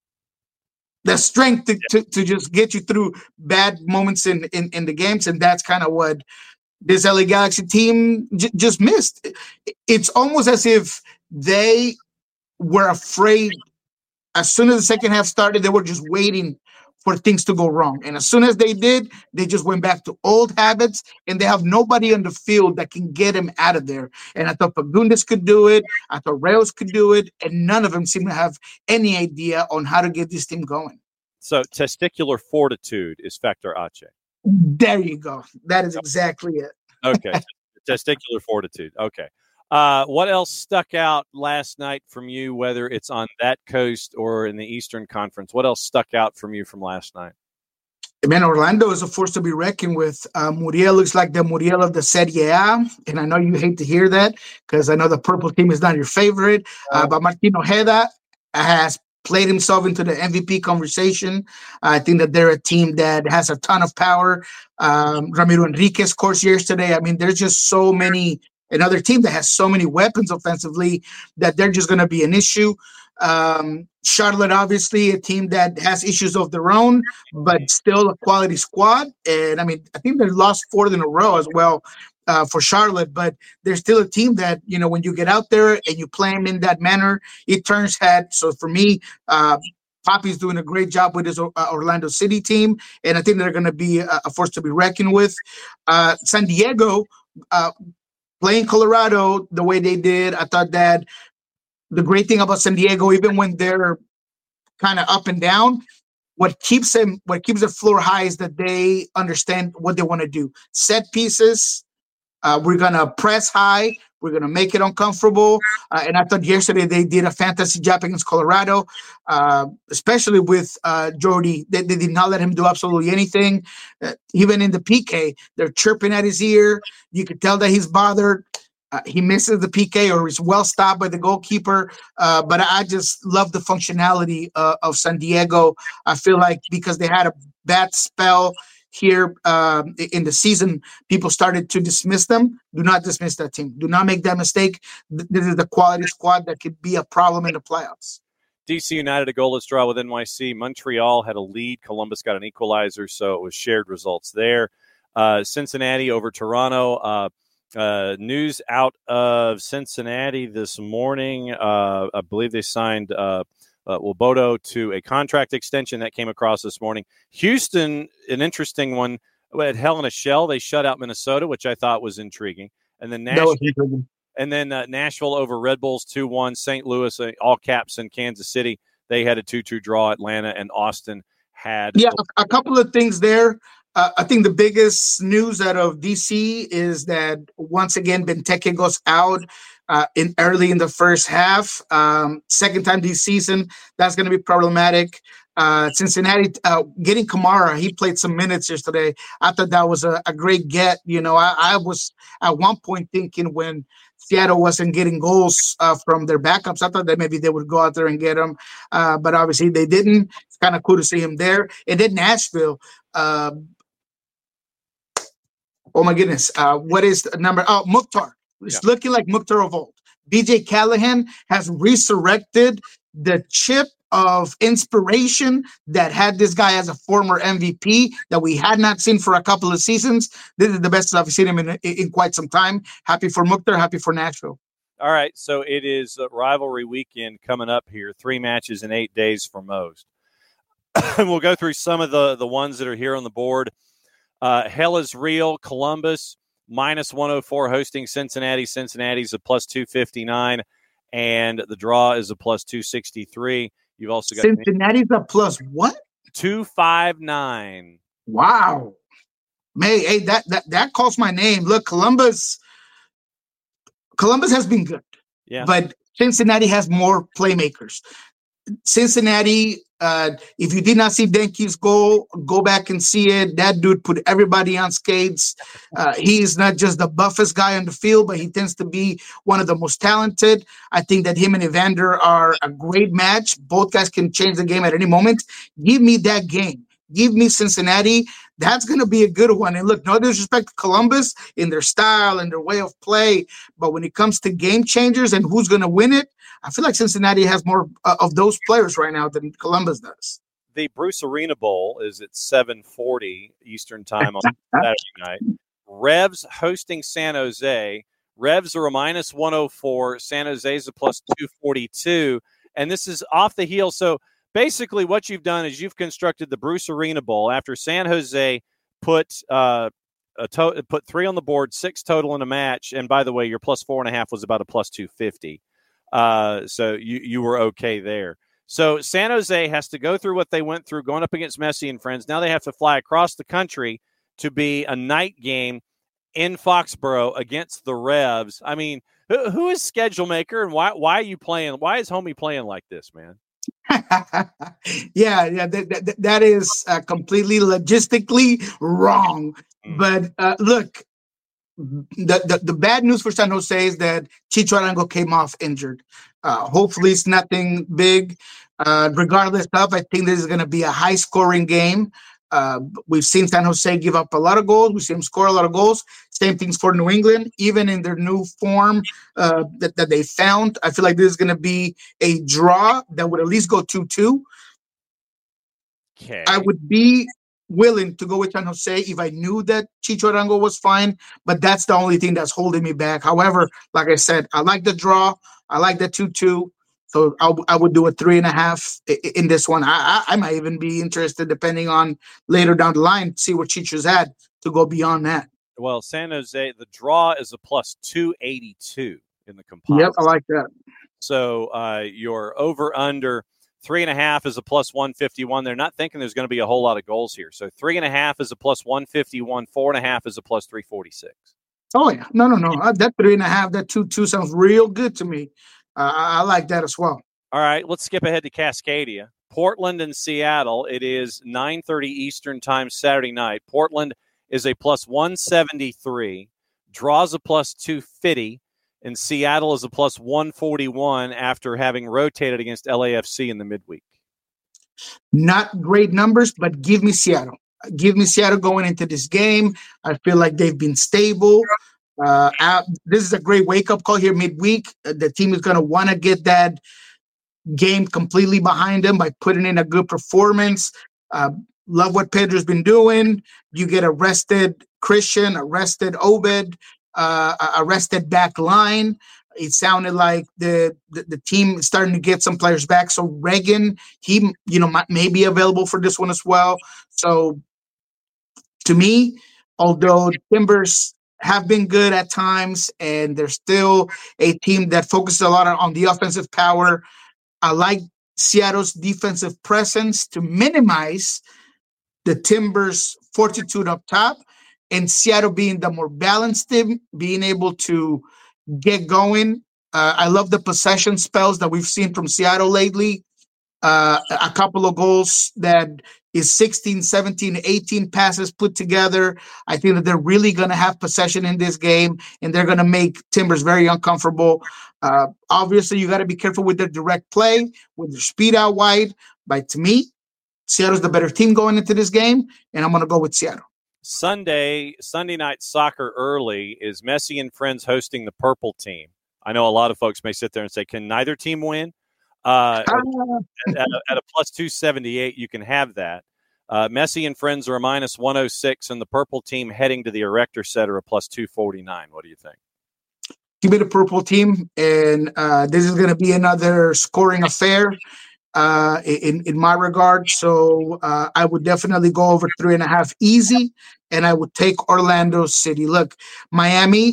strength to just get you through bad moments in the games, and that's kind of what this LA Galaxy team just missed. It's almost as if they were afraid. As soon as the second half started, they were just waiting for things to go wrong. And as soon as they did, they just went back to old habits, and they have nobody on the field that can get him out of there. And I thought Fagundes could do it. I thought Reus could do it. And none of them seem to have any idea on how to get this team going. So testicular fortitude is Factor H. There you go. That is exactly it. Okay. Testicular fortitude. Okay. What else stuck out last night from you, whether it's on that coast or in the Eastern Conference? What else stuck out from you from last night? Man, Orlando is a force to be reckoned with. Muriel looks like the Muriel of the Serie A, and I know you hate to hear that because I know the purple team is not your favorite, but Martin Ojeda has played himself into the MVP conversation. I think that they're a team that has a ton of power. Ramiro Enriquez scores yesterday. I mean, there's just so many. Another team that has so many weapons offensively that they're just going to be an issue. Charlotte, obviously, a team that has issues of their own, but still a quality squad. And, I mean, I think they've lost 4 in a row as well for Charlotte, but they're still a team that, when you get out there and you play them in that manner, it turns head. So, for me, Poppy's doing a great job with his Orlando City team, and I think they're going to be a force to be reckoned with. San Diego, playing Colorado the way they did, I thought that the great thing about San Diego, even when they're kind of up and down, what keeps the floor high is that they understand what they want to do. Set pieces, we're gonna press high. We're going to make it uncomfortable. And I thought yesterday they did a fantastic job against Colorado, especially with Jordy. They did not let him do absolutely anything. Even in the PK, they're chirping at his ear. You could tell that he's bothered. He misses the PK or is well stopped by the goalkeeper. But I just love the functionality of San Diego. I feel like because they had a bad spell here in the season, people started to dismiss them. Do not dismiss that team. Do not make that mistake. This is the quality squad that could be a problem in the playoffs. DC United a goalless draw with NYC. Montreal had a lead. Columbus got an equalizer, so it was shared results there. Cincinnati over Toronto. News out of Cincinnati this morning. I believe they signed Wobodo to a contract extension that came across this morning. Houston, an interesting one. At Hell in a Shell, they shut out Minnesota, which I thought was intriguing. And then Nashville over Red Bulls 2-1. St. Louis, all caps in Kansas City. They had a 2-2 draw. Atlanta and Austin had. Yeah, a couple of things there. I think the biggest news out of DC is that once again, Benteke goes out early in the first half. Second time this season, that's going to be problematic. Cincinnati getting Kamara, he played some minutes yesterday. I thought that was a great get. You know, I was at one point thinking when Seattle wasn't getting goals from their backups, I thought that maybe they would go out there and get him. But obviously they didn't. It's kind of cool to see him there. And then Nashville. Oh, my goodness. What is the number? Oh, Mukhtar. It's looking like Mukhtar of old. BJ Callahan has resurrected the chip of inspiration that had this guy as a former MVP that we had not seen for a couple of seasons. This is the best I've seen him in quite some time. Happy for Mukhtar. Happy for Nashville. All right. So it is rivalry weekend coming up here. 3 matches in 8 days for most. And we'll go through some of the ones that are here on the board. Hell is real. Columbus minus 104 hosting Cincinnati. Cincinnati's a plus 259, and the draw is a plus 263. You've also got Cincinnati's a plus what? 259. Wow. Hey, that calls my name. Look, Columbus has been good. Yeah. But Cincinnati has more playmakers. Cincinnati, if you did not see Denke's goal, go back and see it. That dude put everybody on skates. He is not just the buffest guy on the field, but he tends to be one of the most talented. I think that him and Evander are a great match. Both guys can change the game at any moment. Give me that game. Give me Cincinnati. That's going to be a good one. And look, no disrespect to Columbus in their style and their way of play, but when it comes to game changers and who's going to win it, I feel like Cincinnati has more of those players right now than Columbus does. The Bruce Arena Bowl is at 7:40 Eastern time on Saturday night. Revs hosting San Jose. Revs are a minus 104. San Jose is a plus 242. And this is off the heel. So basically what you've done is you've constructed the Bruce Arena Bowl after San Jose put 3 on the board, 6 total in a match. And by the way, your plus 4.5 was about a plus 250. So you were okay there. So San Jose has to go through what they went through going up against Messi and friends. Now they have to fly across the country to be a night game in Foxborough against the Revs. I mean, who is schedule maker and why are you playing? Why is homie playing like this, man? Yeah, that is completely logistically wrong. But look, the bad news for San Jose is that Chicho Arango came off injured. Hopefully it's nothing big. Regardless of, I think this is going to be a high-scoring game. We've seen San Jose give up a lot of goals. We've seen them score a lot of goals. Same things for New England, even in their new form that they found. I feel like this is going to be a draw that would at least go 2-2. Okay. I would be willing to go with San Jose if I knew that Chicho Arango was fine, but that's the only thing that's holding me back. However, like I said, I like the draw. I like the 2-2. So I would do a 3.5 in this one. I might even be interested, depending on later down the line, see what Chicho's had to go beyond that. Well, San Jose, the draw is a plus 282 in the composite. Yep, I like that. So your over-under 3.5 is a plus 151. They're not thinking there's going to be a whole lot of goals here. So 3.5 is a plus 151. 4.5 is a plus 346. Oh, yeah. No. That 3.5, that 2-2 sounds real good to me. I like that as well. All right, let's skip ahead to Cascadia. Portland and Seattle. It is 9:30 Eastern time Saturday night. Portland is a plus 173. Draws a plus 250. And Seattle is a plus 141 after having rotated against LAFC in the midweek. Not great numbers, but give me Seattle. Give me Seattle going into this game. I feel like they've been stable. This is a great wake-up call here midweek. The team is going to want to get that game completely behind them by putting in a good performance. Love what Pedro's been doing. You get arrested Christian, arrested Obed, arrested back line. It sounded like the team is starting to get some players back. So Reagan, he may be available for this one as well. So to me, although Timbers have been good at times and they're still a team that focuses a lot on the offensive power, I like Seattle's defensive presence to minimize the Timbers' fortitude up top, and Seattle being the more balanced team, being able to get going. I love the possession spells that we've seen from Seattle lately. A couple of goals that is 16, 17, 18 passes put together. I think that they're really going to have possession in this game, and they're going to make Timbers very uncomfortable. Obviously, you got to be careful with their direct play, with their speed out wide. But to me, Seattle's the better team going into this game, and I'm going to go with Seattle. Sunday night soccer early is Messi and Friends hosting the Purple team. I know a lot of folks may sit there and say, can neither team win? At a plus 278, you can have that. Messi and Friends are a minus 106, and the Purple team heading to the Erector Set are a plus 249. What do you think? Give me the Purple team, and this is going to be another scoring affair in my regard. So I would definitely go over 3.5 easy, and I would take Orlando City. Look, Miami,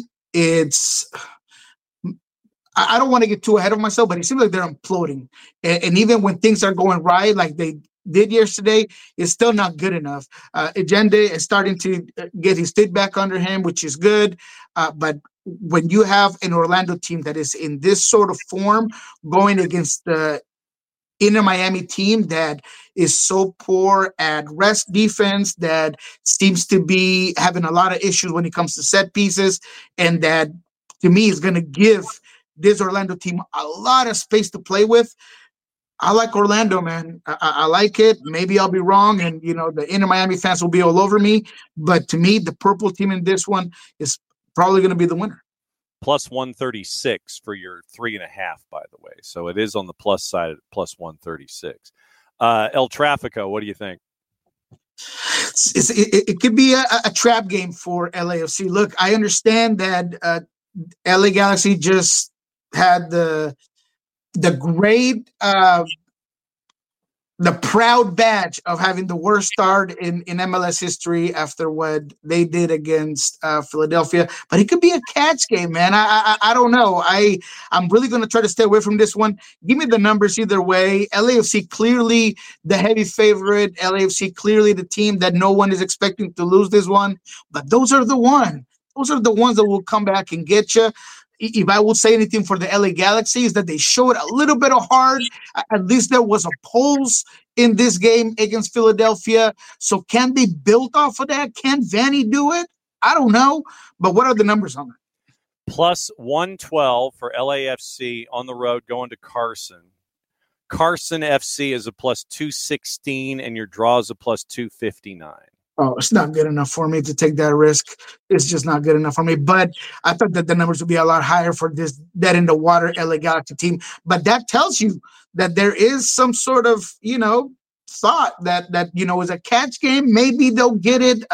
I don't want to get too ahead of myself, but it seems like they're imploding. And even when things are going right, like they did yesterday, it's still not good enough. Agenda is starting to get his feet back under him, which is good. But when you have an Orlando team that is in this sort of form going against the Inter Miami team that is so poor at rest defense, that seems to be having a lot of issues when it comes to set pieces, and that to me is going to give this Orlando team a lot of space to play with. I like Orlando, man. I like it. Maybe I'll be wrong, and the Inter Miami fans will be all over me. But to me, the Purple team in this one is probably going to be the winner. Plus 136 for your 3.5, by the way. So it is on the plus side at plus 136. El Trafico, what do you think? It could be a trap game for LAFC. Look, I understand that LA Galaxy just had the great the proud badge of having the worst start in MLS history after what they did against Philadelphia. But it could be a catch game, man. I don't know. I'm really going to try to stay away from this one. Give me the numbers either way. LAFC clearly the heavy favorite. LAFC clearly the team that no one is expecting to lose this one. But those are the ones that will come back and get you. If I will say anything for the LA Galaxy, is that they showed a little bit of heart. At least there was a pulse in this game against Philadelphia. So can they build off of that? Can Vanny do it? I don't know. But what are the numbers on that? Plus 112 for LAFC on the road going to Carson. Carson FC is a plus 216, and your draw is a plus 259. Oh, it's not good enough for me to take that risk. It's just not good enough for me. But I thought that the numbers would be a lot higher for this dead in the water LA Galaxy team. But that tells you that there is some sort of, thought that is a catch game. Maybe they'll get it.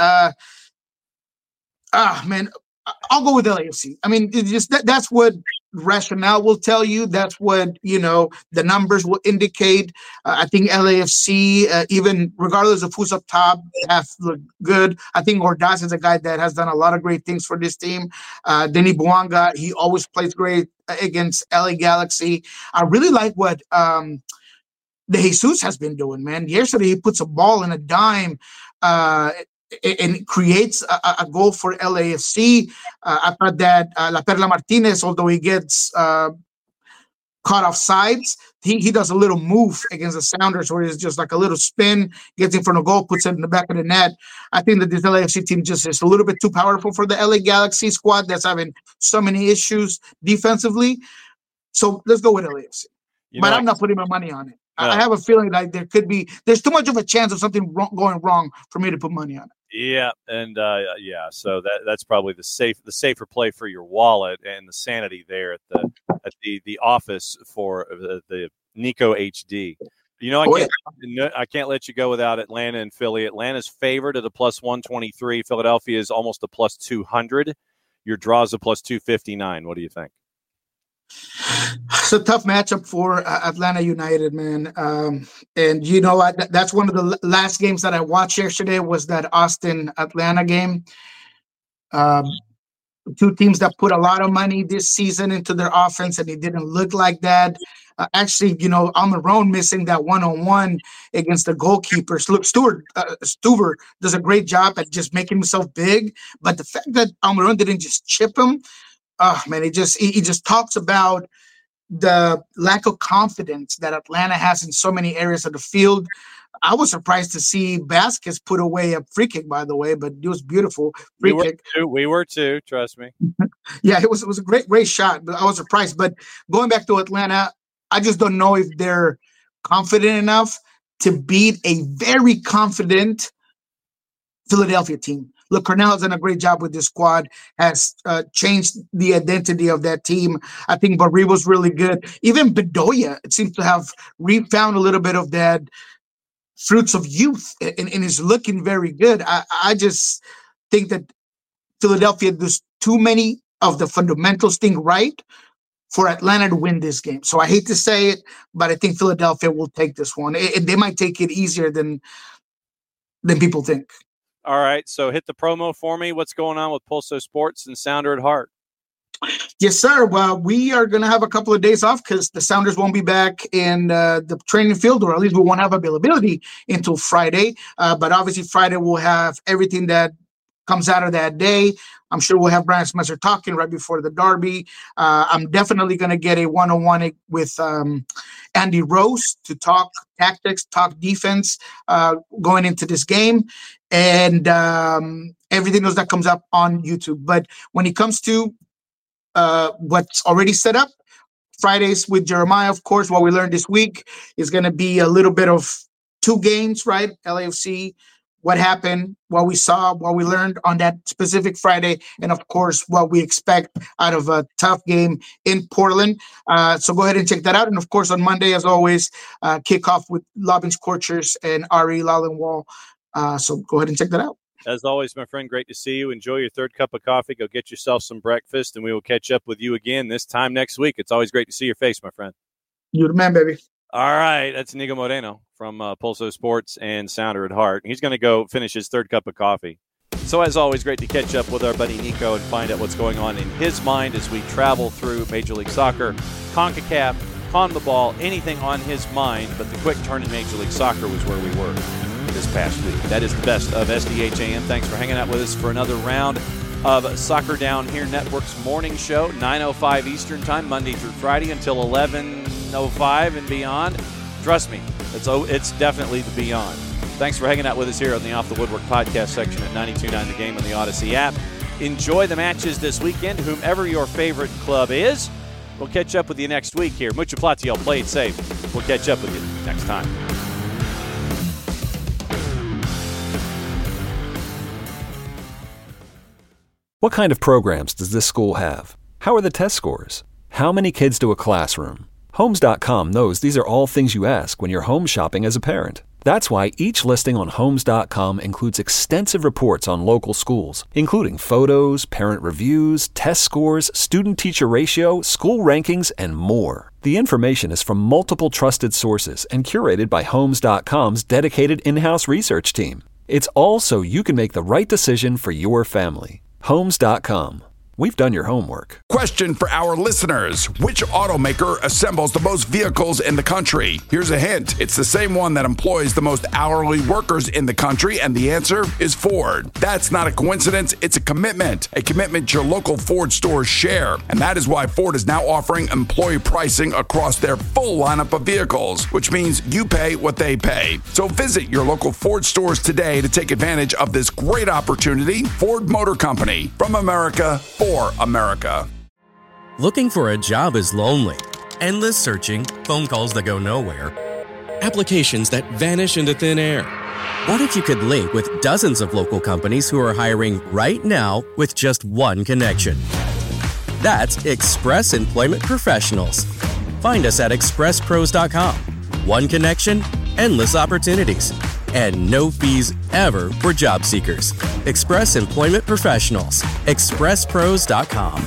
Man, I'll go with LAFC. I mean, it's just that's what rationale will tell you. That's what, the numbers will indicate. I think LAFC, even regardless of who's up top, have looked good. I think Ordaz is a guy that has done a lot of great things for this team. Denis Bouanga, he always plays great against LA Galaxy. I really like what De Jesus has been doing, man. Yesterday, he puts a ball in a dime and creates a goal for LAFC. I thought that La Perla Martinez, although he gets caught off sides, he does a little move against the Sounders where it's just like a little spin, gets in front of goal, puts it in the back of the net. I think that this LAFC team just is a little bit too powerful for the LA Galaxy squad that's having so many issues defensively. So let's go with LAFC. But I'm not putting my money on it. No. I have a feeling like there's too much of a chance of something going wrong for me to put money on it. Yeah, and so that's probably the safer play for your wallet and the sanity there at the office for the Nico HD. You know, I can't let you go without Atlanta and Philly. Atlanta's favored at a plus 123. Philadelphia is almost a plus 200. Your draw's a plus 259. What do you think? It's a tough matchup for Atlanta United, man. And you know what? That's one of the last games that I watched yesterday was that Austin-Atlanta game. Two teams that put a lot of money this season into their offense, and it didn't look like that. Actually, you know, Almiron missing that one-on-one against the goalkeepers. Look, Stuver does a great job at just making himself big, but the fact that Almiron didn't just chip him, oh man, he just talks about the lack of confidence that Atlanta has in so many areas of the field. I was surprised to see Vasquez put away a free kick, by the way, but it was beautiful free kick. We were too, trust me. Yeah, it was a great shot, but I was surprised. But going back to Atlanta, I just don't know if they're confident enough to beat a very confident Philadelphia team. Look, Cornell has done a great job with this squad, has changed the identity of that team. I think Barribo's really good. Even Bedoya, it seems to have refound a little bit of that fruits of youth and is looking very good. I just think that Philadelphia does too many of the fundamentals thing right for Atlanta to win this game. So I hate to say it, but I think Philadelphia will take this one. They might take it easier than people think. All right, so hit the promo for me. What's going on with Pulso Sports and Sounder at Heart? Yes, sir. Well, we are going to have a couple of days off because the Sounders won't be back in the training field, or at least we won't have availability until Friday. But obviously Friday we'll have everything that comes out of that day. I'm sure we'll have Brian Spencer talking right before the derby. I'm definitely going to get a one-on-one with Andy Rose to talk tactics, talk defense going into this game, and everything else that comes up on YouTube. But when it comes to what's already set up, Fridays with Jeremiah, of course, what we learned this week is going to be a little bit of two games, right? LAFC, what happened, what we saw, what we learned on that specific Friday, and of course, what we expect out of a tough game in Portland. So go ahead and check that out. And of course, on Monday, as always, kick off with Lobbins Scorchers and Ari Lallenwall. So go ahead and check that out. As always, my friend, great to see you. Enjoy your third cup of coffee. Go get yourself some breakfast, and we will catch up with you again this time next week. It's always great to see your face, my friend. You're the man, baby. All right, that's Nico Moreno from Pulso Sports and Sounder at Heart. He's going to go finish his third cup of coffee. So as always, great to catch up with our buddy Nico and find out what's going on in his mind as we travel through Major League Soccer, CONCACAF, CONMEBOL, anything on his mind. But the quick turn in Major League Soccer was where we were this past week. That is the best of SDHAM. Thanks for hanging out with us for another round of Soccer Down Here Network's morning show, 9:05 Eastern Time, Monday through Friday until 11:05 and beyond. Trust me, it's definitely the beyond. Thanks for hanging out with us here on the Off the Woodwork podcast section at 92.9 The Game on the Odyssey app. Enjoy the matches this weekend, whomever your favorite club is. We'll catch up with you next week here. Mucho Platiel, play it safe. We'll catch up with you next time. What kind of programs does this school have? How are the test scores? How many kids do a classroom? Homes.com knows these are all things you ask when you're home shopping as a parent. That's why each listing on Homes.com includes extensive reports on local schools, including photos, parent reviews, test scores, student-teacher ratio, school rankings, and more. The information is from multiple trusted sources and curated by Homes.com's dedicated in-house research team. It's all so you can make the right decision for your family. Homes.com. We've done your homework. Question for our listeners. Which automaker assembles the most vehicles in the country? Here's a hint. It's the same one that employs the most hourly workers in the country, and the answer is Ford. That's not a coincidence. It's a commitment your local Ford stores share. And that is why Ford is now offering employee pricing across their full lineup of vehicles, which means you pay what they pay. So visit your local Ford stores today to take advantage of this great opportunity. Ford Motor Company, from America for America. Looking for a job is lonely. Endless searching, phone calls that go nowhere, applications that vanish into thin air. What if you could link with dozens of local companies who are hiring right now with just one connection? That's Express Employment Professionals. Find us at expresspros.com. One connection, endless opportunities, and no fees ever for job seekers. Express Employment Professionals. expresspros.com.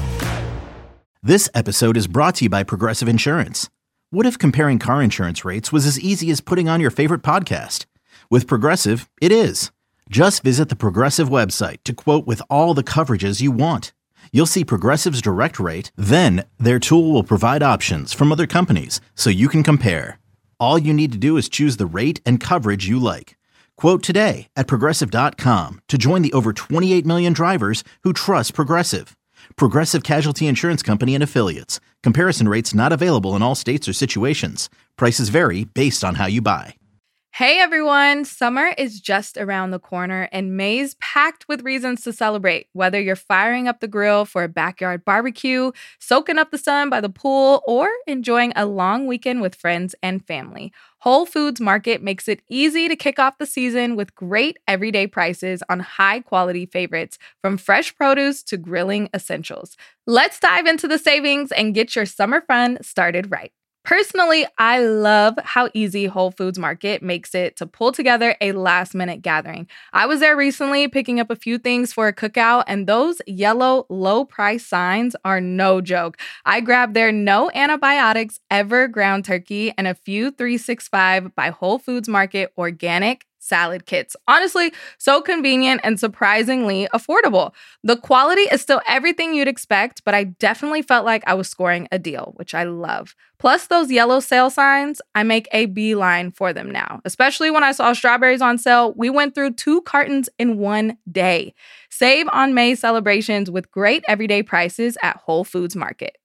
This episode is brought to you by Progressive Insurance. What if comparing car insurance rates was as easy as putting on your favorite podcast? With Progressive, it is. Just visit the Progressive website to quote with all the coverages you want. You'll see Progressive's direct rate, then their tool will provide options from other companies so you can compare. All you need to do is choose the rate and coverage you like. Quote today at Progressive.com to join the over 28 million drivers who trust Progressive. Progressive Casualty Insurance Company and Affiliates. Comparison rates not available in all states or situations. Prices vary based on how you buy. Hey everyone, summer is just around the corner and May's packed with reasons to celebrate. Whether you're firing up the grill for a backyard barbecue, soaking up the sun by the pool, or enjoying a long weekend with friends and family, Whole Foods Market makes it easy to kick off the season with great everyday prices on high-quality favorites, from fresh produce to grilling essentials. Let's dive into the savings and get your summer fun started right. Personally, I love how easy Whole Foods Market makes it to pull together a last-minute gathering. I was there recently picking up a few things for a cookout, and those yellow low-price signs are no joke. I grabbed their no antibiotics ever ground turkey and a few 365 by Whole Foods Market organic salad kits. Honestly, so convenient and surprisingly affordable. The quality is still everything you'd expect, but I definitely felt like I was scoring a deal, which I love. Plus those yellow sale signs, I make a beeline for them now. Especially when I saw strawberries on sale, we went through 2 cartons in one day. Save on May celebrations with great everyday prices at Whole Foods Market.